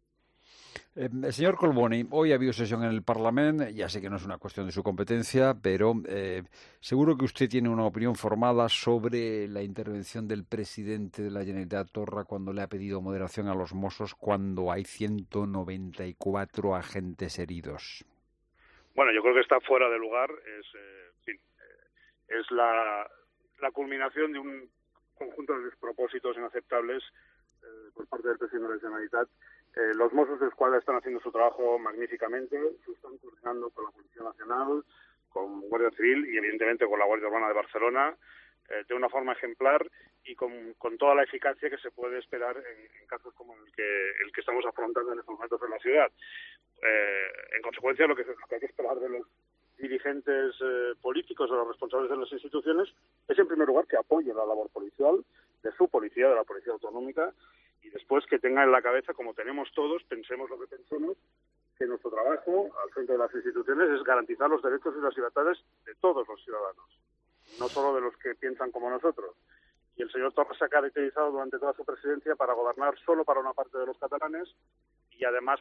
Señor Collboni, hoy ha habido sesión en el Parlamento. Ya sé que no es una cuestión de su competencia, pero seguro que usted tiene una opinión formada sobre la intervención del presidente de la Generalitat, Torra, cuando le ha pedido moderación a los Mossos cuando hay 194 agentes heridos. Bueno, yo creo que está fuera de lugar. Es la culminación de un conjunto de despropósitos inaceptables por parte del presidente de la Generalitat. Los Mossos de Escuadra están haciendo su trabajo magníficamente, se están coordinando con la Policía Nacional, con Guardia Civil y evidentemente con la Guardia Urbana de Barcelona, de una forma ejemplar y con toda la eficacia que se puede esperar en casos como el que estamos afrontando en estos momentos en la ciudad. En consecuencia, lo que hay que esperar de los dirigentes políticos o los responsables de las instituciones es, en primer lugar, que apoyen la labor policial, de su policía, de la Policía Autonómica, y después que tengan en la cabeza, como tenemos todos, pensemos lo que pensemos, que nuestro trabajo al frente de las instituciones es garantizar los derechos y las libertades de todos los ciudadanos, no solo de los que piensan como nosotros. Y el señor Torra se ha caracterizado durante toda su presidencia para gobernar solo para una parte de los catalanes, y además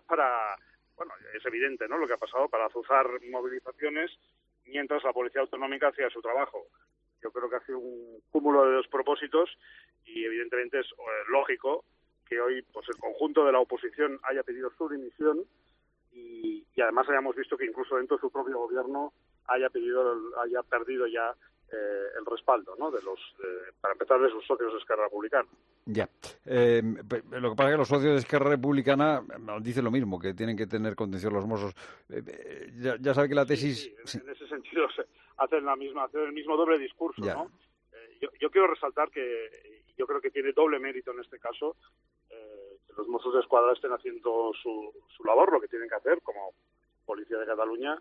es evidente, ¿no?, lo que ha pasado, para azuzar movilizaciones mientras la Policía Autonómica hacía su trabajo. Yo creo que ha sido un cúmulo de despropósitos, y evidentemente es lógico que hoy pues el conjunto de la oposición haya pedido su dimisión, y además hayamos visto que incluso dentro de su propio gobierno haya perdido ya el respaldo, ¿no?, para empezar, de sus socios de Esquerra Republicana. Ya. Lo que pasa es que los socios de Esquerra Republicana dicen lo mismo, que tienen que tener contención los Mossos. Ya sabe que la tesis... Sí, en ese sentido hacen el mismo doble discurso, ¿no? Yo quiero resaltar que yo creo que tiene doble mérito en este caso, que los Mossos de Escuadra estén haciendo su labor, lo que tienen que hacer como Policía de Cataluña,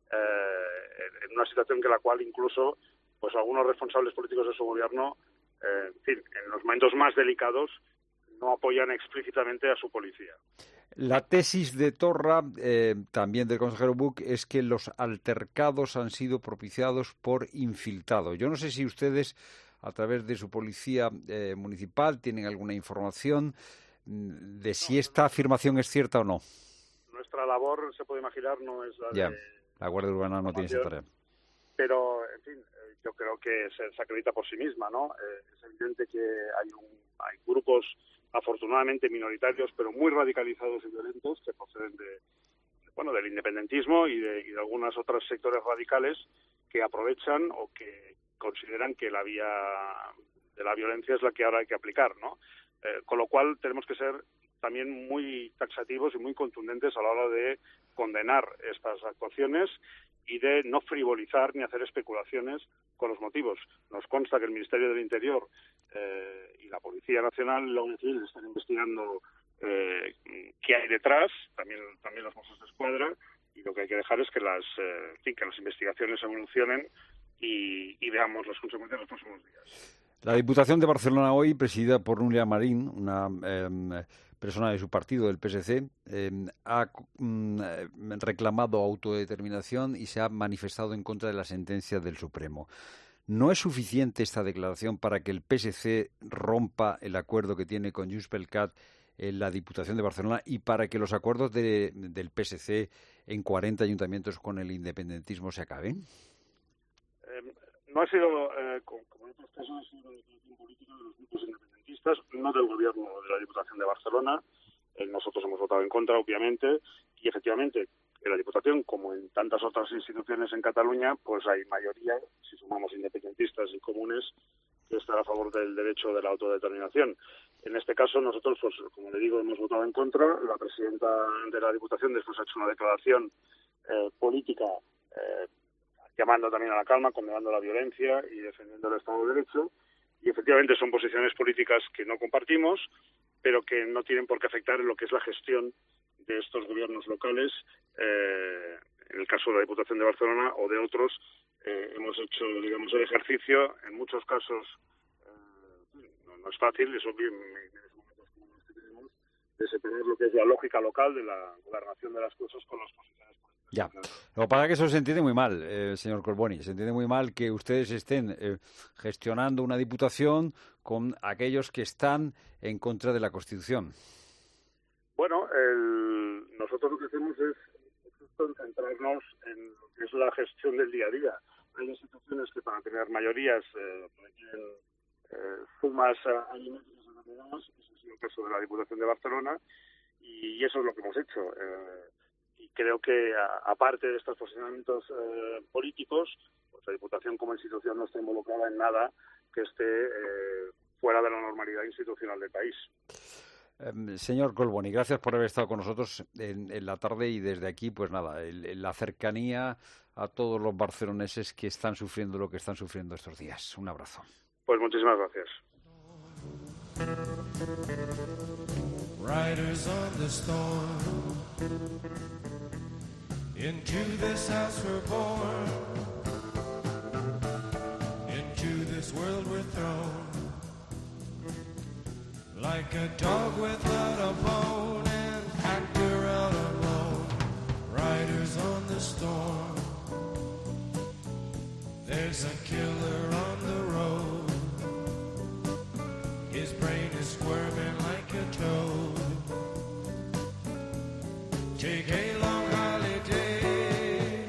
en una situación que la cual incluso pues algunos responsables políticos de su gobierno, en los momentos más delicados, no apoyan explícitamente a su policía. La tesis de Torra, también del consejero Buch, es que los altercados han sido propiciados por infiltrados. Yo no sé si ustedes, a través de su policía municipal, tienen alguna información de si esta afirmación es cierta o no. Nuestra labor, se puede imaginar, no es la de... La Guardia Urbana no tiene esa tarea. Pero, en fin, yo creo que se acredita por sí misma, ¿no? Es evidente que hay grupos afortunadamente minoritarios, pero muy radicalizados y violentos, que proceden del independentismo y de algunos otros sectores radicales que aprovechan o que consideran que la vía de la violencia es la que ahora hay que aplicar, ¿no? Con lo cual tenemos que ser también muy taxativos y muy contundentes a la hora de condenar estas actuaciones y de no frivolizar ni hacer especulaciones con los motivos. Nos consta que el Ministerio del Interior y la Policía Nacional y la Guardia Civil están investigando qué hay detrás, también los Mossos de Escuadra, y lo que hay que dejar es que las investigaciones evolucionen y veamos las consecuencias en los próximos días. La Diputación de Barcelona hoy, presidida por Núria Marín, una persona de su partido, del PSC, ha reclamado autodeterminación y se ha manifestado en contra de la sentencia del Supremo. ¿No es suficiente esta declaración para que el PSC rompa el acuerdo que tiene con Junts pel Cat en la Diputación de Barcelona y para que los acuerdos del PSC en 40 ayuntamientos con el independentismo se acaben? No ha sido, como en otros casos, ha sido una declaración política de los grupos independentistas, no del Gobierno de la Diputación de Barcelona. Nosotros hemos votado en contra, obviamente, y efectivamente en la Diputación, como en tantas otras instituciones en Cataluña, pues hay mayoría, si sumamos independentistas y comunes, que están a favor del derecho de la autodeterminación. En este caso, nosotros, pues, como le digo, hemos votado en contra. La presidenta de la Diputación después ha hecho una declaración política llamando también a la calma, condenando la violencia y defendiendo el Estado de Derecho. Y efectivamente son posiciones políticas que no compartimos, pero que no tienen por qué afectar en lo que es la gestión de estos gobiernos locales. En el caso de la Diputación de Barcelona o de otros, hemos hecho, digamos, el ejercicio. En muchos casos no es fácil, es obvio, de separar lo que es la lógica local de la gobernación de las cosas con las posiciones políticas. Ya, lo que pasa es que eso se entiende muy mal, señor Colboni. Se entiende muy mal que ustedes estén gestionando una diputación con aquellos que están en contra de la Constitución. Bueno, nosotros lo que hacemos es centrarnos en lo que es la gestión del día a día. Hay instituciones que para tener mayorías requieren sumas alimentarias determinadas. Ese es el caso de la Diputación de Barcelona y eso es lo que hemos hecho. Y creo que, aparte de estos posicionamientos políticos, pues la Diputación como institución no está involucrada en nada que esté fuera de la normalidad institucional del país. Señor Colboni, gracias por haber estado con nosotros en la tarde y desde aquí, pues nada, la cercanía a todos los barceloneses que están sufriendo lo que están sufriendo estos días. Un abrazo. Pues muchísimas gracias. Riders on the storm, into this house we're born, into this world we're thrown, like a dog without a bone, an actor out alone. Riders on the storm, there's a killer on the road, his brain is squirming like a toad. Take a long holiday,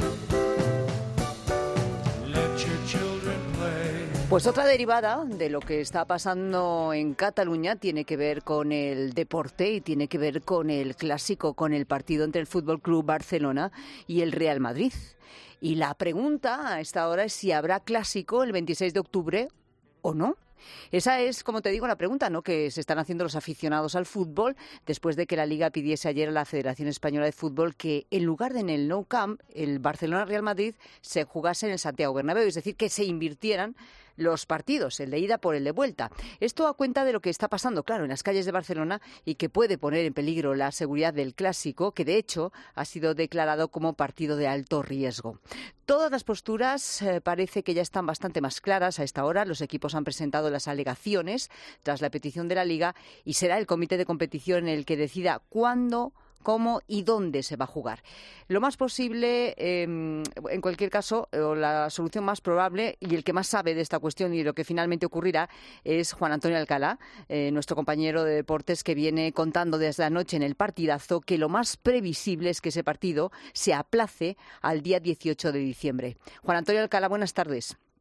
let your children play. Pues otra derivada de lo que está pasando en Cataluña tiene que ver con el deporte y tiene que ver con el clásico, con el partido entre el Fútbol Club Barcelona y el Real Madrid. Y la pregunta a esta hora es si habrá clásico el 26 de octubre o no. Esa es, como te digo, la pregunta, ¿no?, que se están haciendo los aficionados al fútbol después de que la Liga pidiese ayer a la Federación Española de Fútbol que en lugar de en el Nou Camp, el Barcelona-Real Madrid se jugase en el Santiago Bernabéu, es decir, que se invirtieran los partidos, el de ida por el de vuelta. Esto a cuenta de lo que está pasando, claro, en las calles de Barcelona y que puede poner en peligro la seguridad del clásico, que de hecho ha sido declarado como partido de alto riesgo. Todas las posturas parece que ya están bastante más claras a esta hora. Los equipos han presentado las alegaciones tras la petición de la Liga y será el comité de competición el que decida cuándo, cómo y dónde se va a jugar. Lo más posible, en cualquier caso, o la solución más probable y el que más sabe de esta cuestión y de lo que finalmente ocurrirá es Juan Antonio Alcalá, nuestro compañero de deportes, que viene contando desde anoche en el partidazo que lo más previsible es que ese partido se aplace al día 18 de diciembre. Juan Antonio Alcalá, buenas tardes.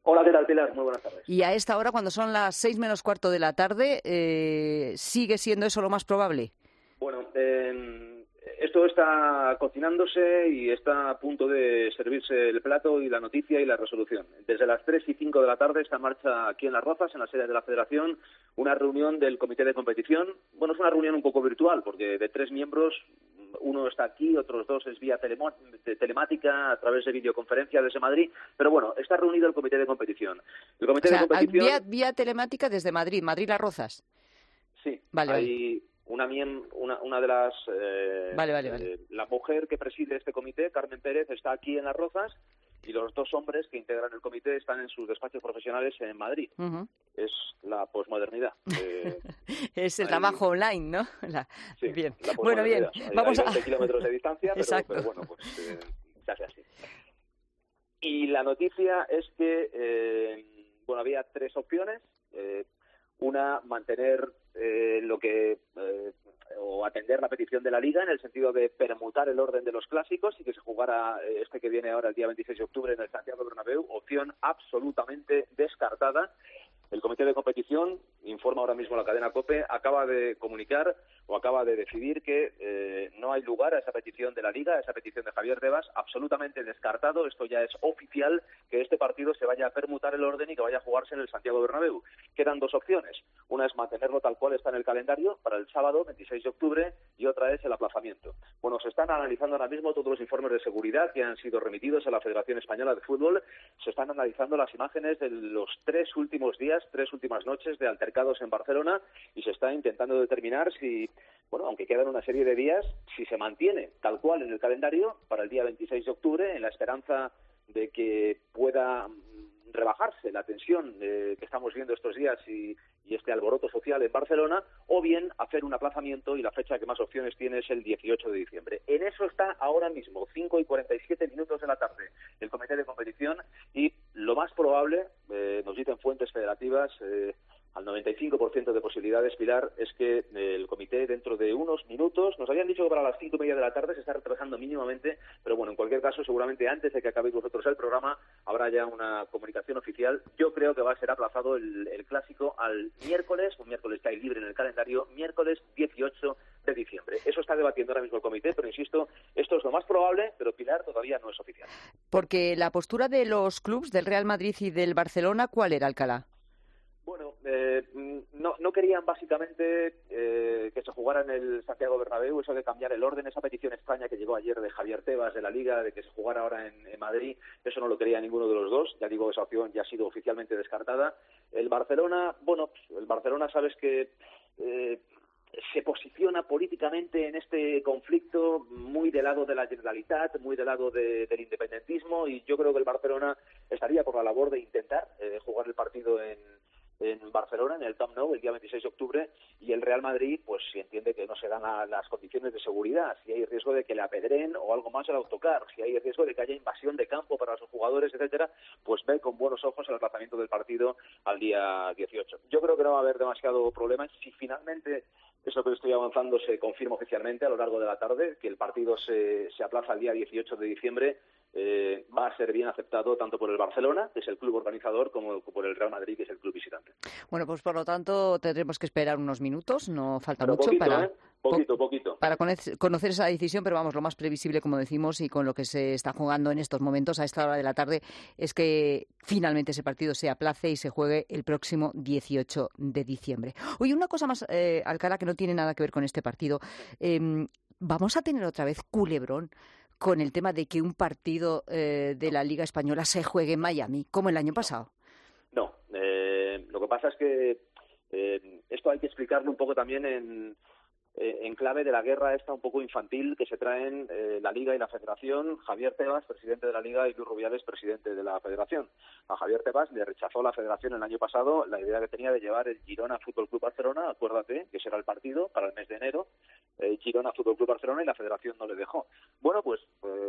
Hola, ¿qué tal, Pilar? Muy buenas tardes. Y a esta hora, cuando son las 6 menos cuarto de la tarde, ¿sigue siendo eso lo más probable? Bueno, esto está cocinándose y está a punto de servirse el plato y la noticia y la resolución. Desde las 3 y 5 de la tarde está en marcha aquí en Las Rozas, en la sede de la Federación, una reunión del comité de competición. Bueno, es una reunión un poco virtual, porque de 3 miembros, uno está aquí, otros 2 es vía telemática, a través de videoconferencia desde Madrid, pero bueno, está reunido el comité de competición. El comité de competición... vía telemática desde Madrid, Las Rozas. Sí, vale, hay una de las... Vale. La mujer que preside este comité, Carmen Pérez, está aquí en Las Rozas, y los 2 hombres que integran el comité están en sus despachos profesionales en Madrid. Uh-huh. Es la posmodernidad. Es el trabajo online, ¿no? Sí, bien. La bueno, bien. Vamos a 20 kilómetros de distancia, pero bueno, pues se hace así. Y la noticia es que, había 3 opciones. Una, mantener o atender la petición de la Liga en el sentido de permutar el orden de los clásicos y que se jugara que viene ahora el día 26 de octubre en el Santiago Bernabéu, opción absolutamente descartada. El comité de competición, informa ahora mismo la cadena COPE, acaba de comunicar o acaba de decidir que no hay lugar a esa petición de la Liga, a esa petición de Javier Tebas, absolutamente descartado. Esto ya es oficial, que este partido se vaya a permutar el orden y que vaya a jugarse en el Santiago Bernabéu. Quedan 2 opciones. Una es mantenerlo tal cual está en el calendario para el sábado 26 de octubre y otra es el aplazamiento. Bueno, se están analizando ahora mismo todos los informes de seguridad que han sido remitidos a la Federación Española de Fútbol. Se están analizando las imágenes de los 3 últimos días, 3 últimas noches de altercados en Barcelona y se está intentando determinar si, aunque quedan una serie de días, si se mantiene tal cual en el calendario para el día 26 de octubre en la esperanza de que pueda rebajarse la tensión que estamos viendo estos días y este alboroto social en Barcelona, o bien hacer un aplazamiento y la fecha que más opciones tiene es el 18 de diciembre. En eso está ahora mismo, 5:47 de la tarde, el comité de competición y lo más probable, nos dicen fuentes federativas, al 95% de posibilidades, Pilar, es que el comité dentro de unos minutos, nos habían dicho que para las 5:30 de la tarde se está retrasando mínimamente, pero bueno, en cualquier caso, seguramente antes de que acabéis vosotros el programa, habrá ya una comunicación oficial. Yo creo que va a ser aplazado el clásico al un miércoles que hay libre en el calendario, miércoles 18 de diciembre. Eso está debatiendo ahora mismo el comité, pero insisto, esto es lo más probable, pero Pilar, todavía no es oficial. Porque la postura de los clubes del Real Madrid y del Barcelona, ¿cuál era, Alcalá? Bueno, no querían básicamente que se jugara en el Santiago Bernabéu, eso de cambiar el orden, esa petición extraña que llegó ayer de Javier Tebas de la Liga de que se jugara ahora en Madrid, eso no lo quería ninguno de los dos, ya digo, esa opción ya ha sido oficialmente descartada. El Barcelona, sabes que se posiciona políticamente en este conflicto muy del lado de la Generalitat, muy del lado del independentismo, y yo creo que el Barcelona estaría por la labor de intentar jugar el partido en Barcelona, en el Camp Nou, el día 26 de octubre, y el Real Madrid, pues si entiende que no se dan las condiciones de seguridad, si hay riesgo de que le apedreen o algo más al autocar, si hay riesgo de que haya invasión de campo para sus jugadores, etcétera, pues ve con buenos ojos el aplazamiento del partido al día 18. Yo creo que no va a haber demasiado problema si finalmente eso que estoy avanzando se confirma oficialmente a lo largo de la tarde, que el partido se aplaza al día 18 de diciembre. Va a ser bien aceptado tanto por el Barcelona, que es el club organizador, como por el Real Madrid, que es el club visitante. Bueno, pues por lo tanto tendremos que esperar unos minutos, no falta pero mucho poquito. Para conocer esa decisión, pero vamos, lo más previsible, como decimos, y con lo que se está jugando en estos momentos a esta hora de la tarde, es que finalmente ese partido se aplace y se juegue el próximo 18 de diciembre. Oye, una cosa más, Alcalá, que no tiene nada que ver con este partido. ¿Vamos a tener otra vez culebrón con el tema de que un partido de la Liga Española se juegue en Miami, como el año pasado? No, lo que pasa es que esto hay que explicarlo un poco también en clave de la guerra esta un poco infantil que se traen la Liga y la Federación. Javier Tebas, presidente de la Liga, y Luis Rubiales, presidente de la Federación. A Javier Tebas le rechazó la Federación el año pasado la idea que tenía de llevar el Girona Fútbol Club Barcelona, acuérdate, que será el partido para el mes de enero, Girona Fútbol Club Barcelona, y la Federación no le dejó. Bueno, pues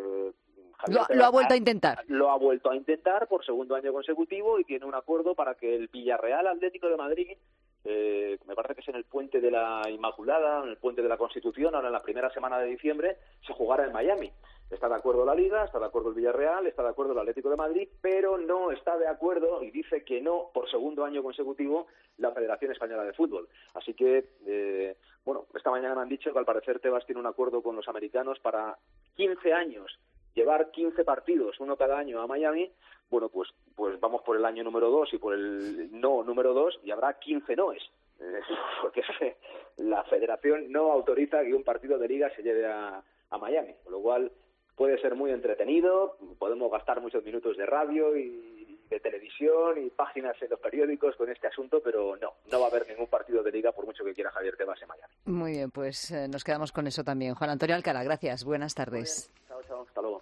lo ha vuelto a intentar. Lo ha vuelto a intentar por segundo año consecutivo y tiene un acuerdo para que el Villarreal Atlético de Madrid me parece que es en el Puente de la Inmaculada, en el Puente de la Constitución, ahora en la primera semana de diciembre, se jugará en Miami. Está de acuerdo la Liga, está de acuerdo el Villarreal, está de acuerdo el Atlético de Madrid, pero no está de acuerdo y dice que no, por segundo año consecutivo, la Federación Española de Fútbol. Así que, esta mañana me han dicho que al parecer Tebas tiene un acuerdo con los americanos para 15 años, llevar 15 partidos, uno cada año a Miami. Bueno, pues vamos por el año número 2 y por el no número 2 y habrá 15 noes. Porque la Federación no autoriza que un partido de Liga se lleve a Miami, con lo cual puede ser muy entretenido, podemos gastar muchos minutos de radio y de televisión y páginas en los periódicos con este asunto, pero no va a haber ningún partido de Liga por mucho que quiera Javier Tebas en Miami. Muy bien, pues nos quedamos con eso también. Juan Antonio Alcalá, gracias, buenas tardes. Chao, hasta luego.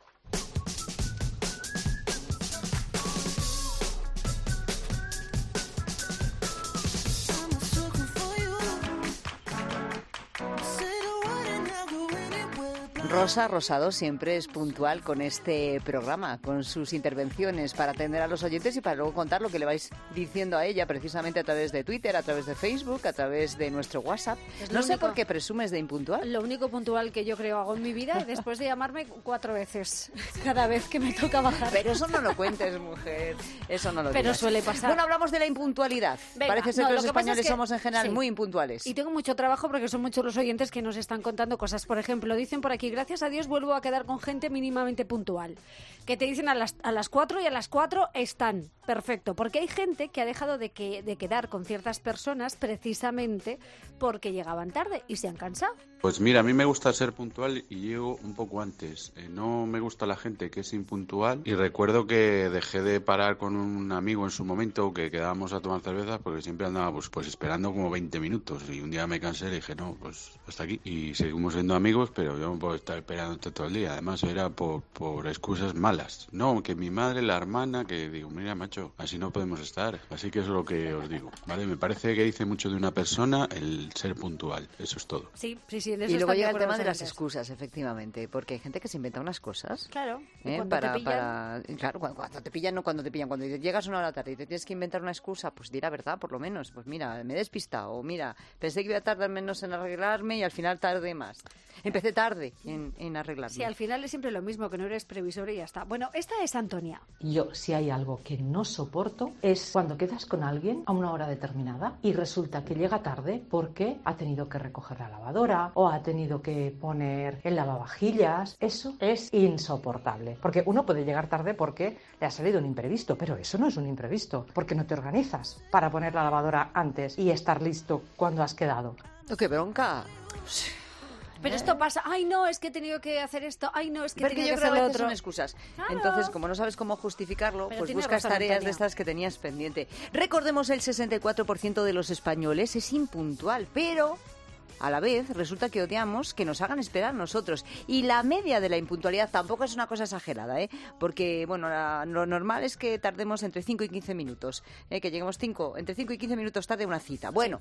Rosa Rosado siempre es puntual con este programa, con sus intervenciones para atender a los oyentes y para luego contar lo que le vais diciendo a ella precisamente a través de Twitter, a través de Facebook, a través de nuestro WhatsApp. No sé por qué presumes de impuntual. Lo único puntual que yo creo hago en mi vida es después de llamarme 4 veces cada vez que me toca bajar. Pero eso no lo cuentes, mujer. Eso no lo digas. Pero suele pasar. Bueno, hablamos de la impuntualidad. Venga, parece ser que los españoles es que somos en general muy impuntuales. Y tengo mucho trabajo porque son muchos los oyentes que nos están contando cosas. Por ejemplo, dicen por aquí, gracias a Dios vuelvo a quedar con gente mínimamente puntual. Que te dicen a las 4 y a las 4 están. Perfecto. Porque hay gente que ha dejado de quedar con ciertas personas precisamente porque llegaban tarde y se han cansado. Pues mira, a mí me gusta ser puntual y llego un poco antes. No me gusta la gente que es impuntual y recuerdo que dejé de parar con un amigo en su momento que quedábamos a tomar cervezas porque siempre andaba pues esperando como 20 minutos y un día me cansé y le dije no, pues hasta aquí. Y seguimos siendo amigos, pero yo no puedo estar esperándote todo el día. Además era por excusas malas. No, que mi madre, la hermana, que digo, mira macho, así no podemos estar. Así que eso es lo que os digo, ¿vale? Me parece que dice mucho de una persona el ser puntual. Eso es todo. Sí. Y luego llega el tema de las excusas, efectivamente, porque hay gente que se inventa unas cosas. Claro. Cuando te pillan, no cuando te pillan, cuando llegas una hora tarde y te tienes que inventar una excusa, pues di la verdad, por lo menos. Pues mira, me he despistado, o mira, pensé que iba a tardar menos en arreglarme y al final tardé más. Empecé tarde en arreglarme. Sí, al final es siempre lo mismo, que no eres previsor y ya está. Bueno, esta es Antonia. Yo, si hay algo que no soporto, es cuando quedas con alguien a una hora determinada y resulta que llega tarde porque ha tenido que recoger la lavadora o ha tenido que poner el lavavajillas. Eso es insoportable. Porque uno puede llegar tarde porque le ha salido un imprevisto, pero eso no es un imprevisto, porque no te organizas para poner la lavadora antes y estar listo cuando has quedado. ¡Qué bronca! Pero esto pasa, ay no, es que he tenido que hacer esto, ay no, es que he tenido que hacer lo otro. Son excusas. Claro. Entonces, como no sabes cómo justificarlo, Pero pues tiene buscas razón, tareas Antonia. de estas que tenías pendiente. Recordemos, el 64% de los españoles es impuntual, pero a la vez resulta que odiamos que nos hagan esperar nosotros. Y la media de la impuntualidad tampoco es una cosa exagerada, porque bueno, lo normal es que tardemos entre 5 y 15 minutos, que lleguemos entre 5 y 15 minutos tarde a una cita. Bueno,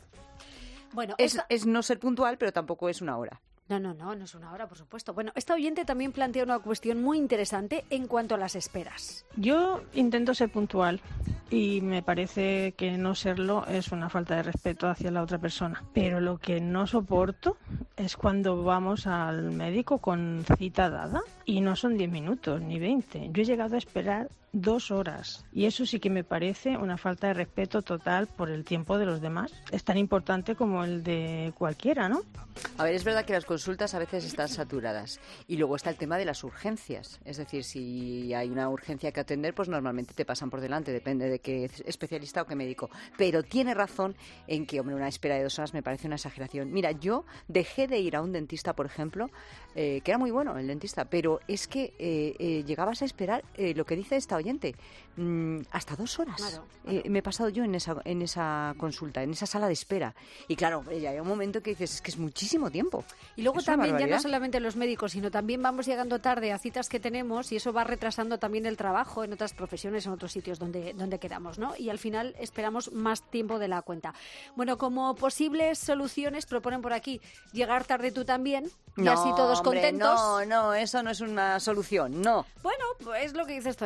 es no ser puntual, pero tampoco es una hora. No es una hora, por supuesto. Bueno, esta oyente también plantea una cuestión muy interesante en cuanto a las esperas. Yo intento ser puntual y me parece que no serlo es una falta de respeto hacia la otra persona. Pero lo que no soporto es cuando vamos al médico con cita dada y no son 10 minutos ni 20. Yo he llegado a esperar 2 horas y eso sí que me parece una falta de respeto total por el tiempo de los demás. Es tan importante como el de cualquiera, ¿no? A ver, es verdad que las consultas a veces están saturadas y luego está el tema de las urgencias. Es decir, si hay una urgencia que atender, pues normalmente te pasan por delante, depende de qué especialista o qué médico. Pero tiene razón en que, hombre, una espera de 2 horas me parece una exageración. Mira, yo dejé de ir a un dentista, por ejemplo, que era muy bueno el dentista, pero es que llegabas a esperar lo que dice esta oyente, hasta 2 horas. Claro. Me he pasado yo en esa consulta, en esa sala de espera. Y claro, ya hay un momento que dices, es que es muchísimo tiempo. Y luego es una también, ya barbaridad. no solamente los médicos, sino también vamos llegando tarde a citas que tenemos y eso va retrasando también el trabajo en otras profesiones, en otros sitios donde queramos, ¿no? Y al final esperamos más tiempo de la cuenta. Bueno, como posibles soluciones proponen por aquí llegar tarde tú también y así todos hombre, contentos. No, eso no es una solución, no. Bueno, pues es lo que dice este oyente, que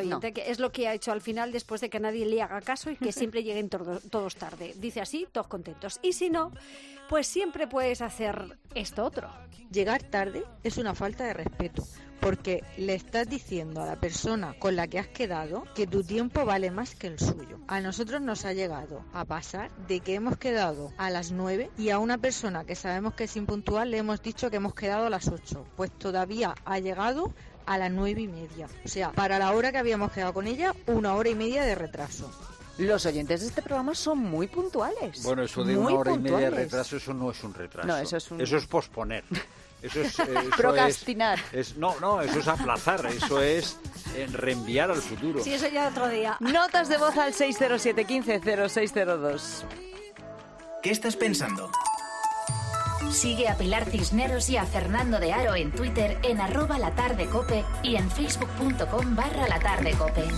es lo que ha hecho al final después de que nadie le haga caso y que siempre lleguen todos tarde. Dice así, todos contentos. Y si no, pues siempre puedes hacer esto otro. Llegar tarde es una falta de respeto, porque le estás diciendo a la persona con la que has quedado que tu tiempo vale más que el suyo. A nosotros nos ha llegado a pasar de que hemos quedado a las 9 y a una persona que sabemos que es impuntual le hemos dicho que hemos quedado a las 8. Pues todavía ha llegado a las 9:30. O sea, para la hora que habíamos quedado con ella, 1 hora y media de retraso. Los oyentes de este programa son muy puntuales. Bueno, eso de muy 1 hora puntuales. y media de retraso, eso no es un retraso. No, eso es un... Eso es posponer. Eso es procrastinar. No, eso es aplazar, eso es reenviar al futuro. Sí, eso ya otro día. Notas de voz al 607 15 0602. ¿Qué estás pensando? Sigue a Pilar Cisneros y a Fernando de Aro en Twitter en @latardecope y en facebook.com/latardecope.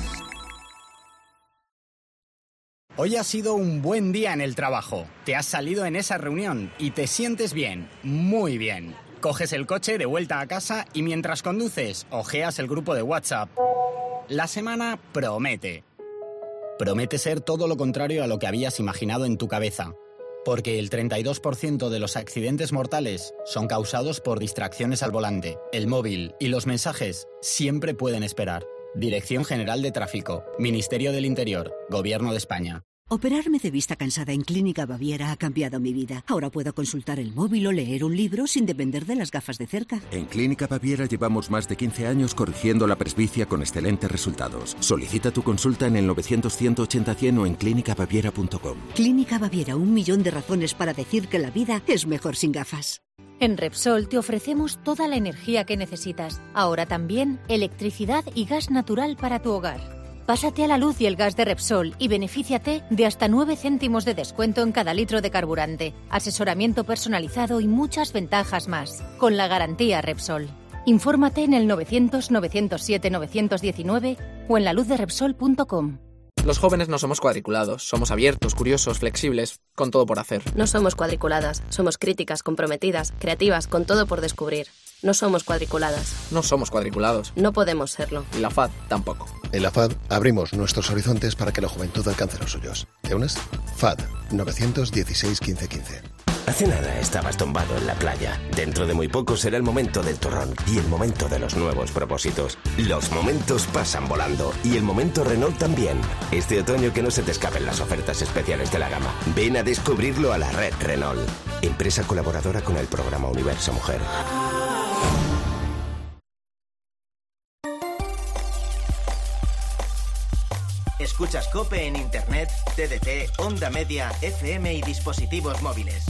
Hoy ha sido un buen día en el trabajo. Te has salido en esa reunión y te sientes bien, muy bien. Coges el coche de vuelta a casa y mientras conduces, ojeas el grupo de WhatsApp. La semana promete. Promete ser todo lo contrario a lo que habías imaginado en tu cabeza. Porque el 32% de los accidentes mortales son causados por distracciones al volante. El móvil y los mensajes siempre pueden esperar. Dirección General de Tráfico, Ministerio del Interior, Gobierno de España. Operarme de vista cansada en Clínica Baviera ha cambiado mi vida. Ahora puedo consultar el móvil o leer un libro sin depender de las gafas de cerca. En Clínica Baviera llevamos más de 15 años corrigiendo la presbicia con excelentes resultados. Solicita tu consulta en el 900-180-100 o en clínicabaviera.com. Clínica Baviera, 1.000.000 de razones para decir que la vida es mejor sin gafas. En Repsol te ofrecemos toda la energía que necesitas. Ahora también electricidad y gas natural para tu hogar. Pásate a la luz y el gas de Repsol y benefíciate de hasta 9 céntimos de descuento en cada litro de carburante, asesoramiento personalizado y muchas ventajas más, con la garantía Repsol. Infórmate en el 900-907-919 o en laluzderepsol.com. Los jóvenes no somos cuadriculados, somos abiertos, curiosos, flexibles, con todo por hacer. No somos cuadriculadas, somos críticas, comprometidas, creativas, con todo por descubrir. No somos cuadriculadas. No somos cuadriculados. No podemos serlo. Y la FAD tampoco. En la FAD abrimos nuestros horizontes para que la juventud alcance los suyos. ¿Te unes? FAD 916 1515. Hace nada estabas tumbado en la playa. Dentro de muy poco será el momento del turrón y el momento de los nuevos propósitos. Los momentos pasan volando y el momento Renault también. Este otoño que no se te escapen las ofertas especiales de la gama. Ven a descubrirlo a la red Renault. Empresa colaboradora con el programa Universo Mujer. Escuchas COPE en Internet, TDT, Onda Media, FM y dispositivos móviles.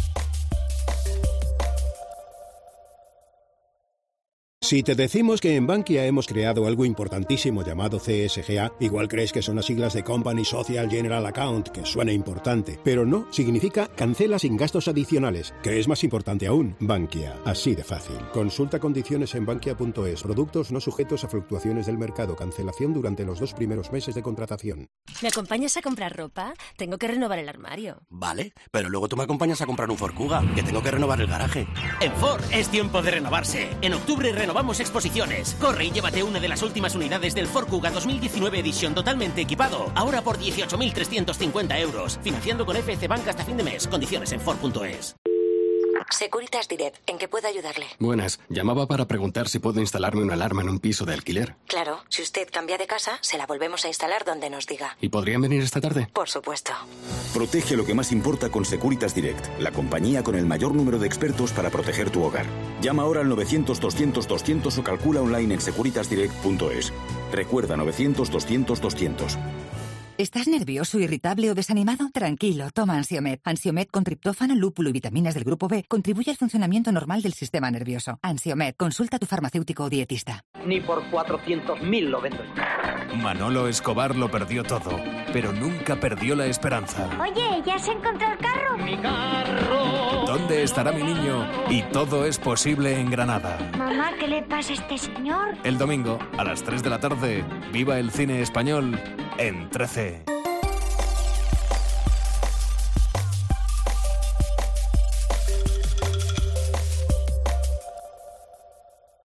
Si te decimos que en Bankia hemos creado algo importantísimo llamado CSGA, igual crees que son las siglas de Company Social General Account, que suena importante. Pero no, significa cancela sin gastos adicionales, que es más importante aún. Bankia, así de fácil. Consulta condiciones en bankia.es. Productos no sujetos a fluctuaciones del mercado. Cancelación durante los 2 primeros meses de contratación. ¿Me acompañas a comprar ropa? Tengo que renovar el armario. Vale, pero luego tú me acompañas a comprar un Ford Kuga, que tengo que renovar el garaje. En Ford es tiempo de renovarse. En octubre renovamos exposiciones. Corre y llévate una de las últimas unidades del Ford Kuga 2019 Edition totalmente equipado. Ahora por 18.350 euros. Financiando con FC Bank hasta fin de mes. Condiciones en Ford.es. Securitas Direct, ¿en qué puedo ayudarle? Buenas, llamaba para preguntar si puedo instalarme una alarma en un piso de alquiler. Claro, si usted cambia de casa, se la volvemos a instalar donde nos diga. ¿Y podrían venir esta tarde? Por supuesto. Protege lo que más importa con Securitas Direct, la compañía con el mayor número de expertos para proteger tu hogar. Llama ahora al 900-200-200 o calcula online en securitasdirect.es. Recuerda 900-200-200. ¿Estás nervioso, irritable o desanimado? Tranquilo, toma Ansiomed. Ansiomed con triptófano, lúpulo y vitaminas del grupo B contribuye al funcionamiento normal del sistema nervioso. Ansiomed, consulta a tu farmacéutico o dietista. Ni por 400.000 lo vendo. Manolo Escobar lo perdió todo, pero nunca perdió la esperanza. Oye, ¿ya se encontró el carro? ¡Mi carro! ¿Dónde estará mi niño? Y todo es posible en Granada. Mamá, ¿qué le pasa a este señor? El domingo, a las 3 de la tarde, viva el cine español en 13.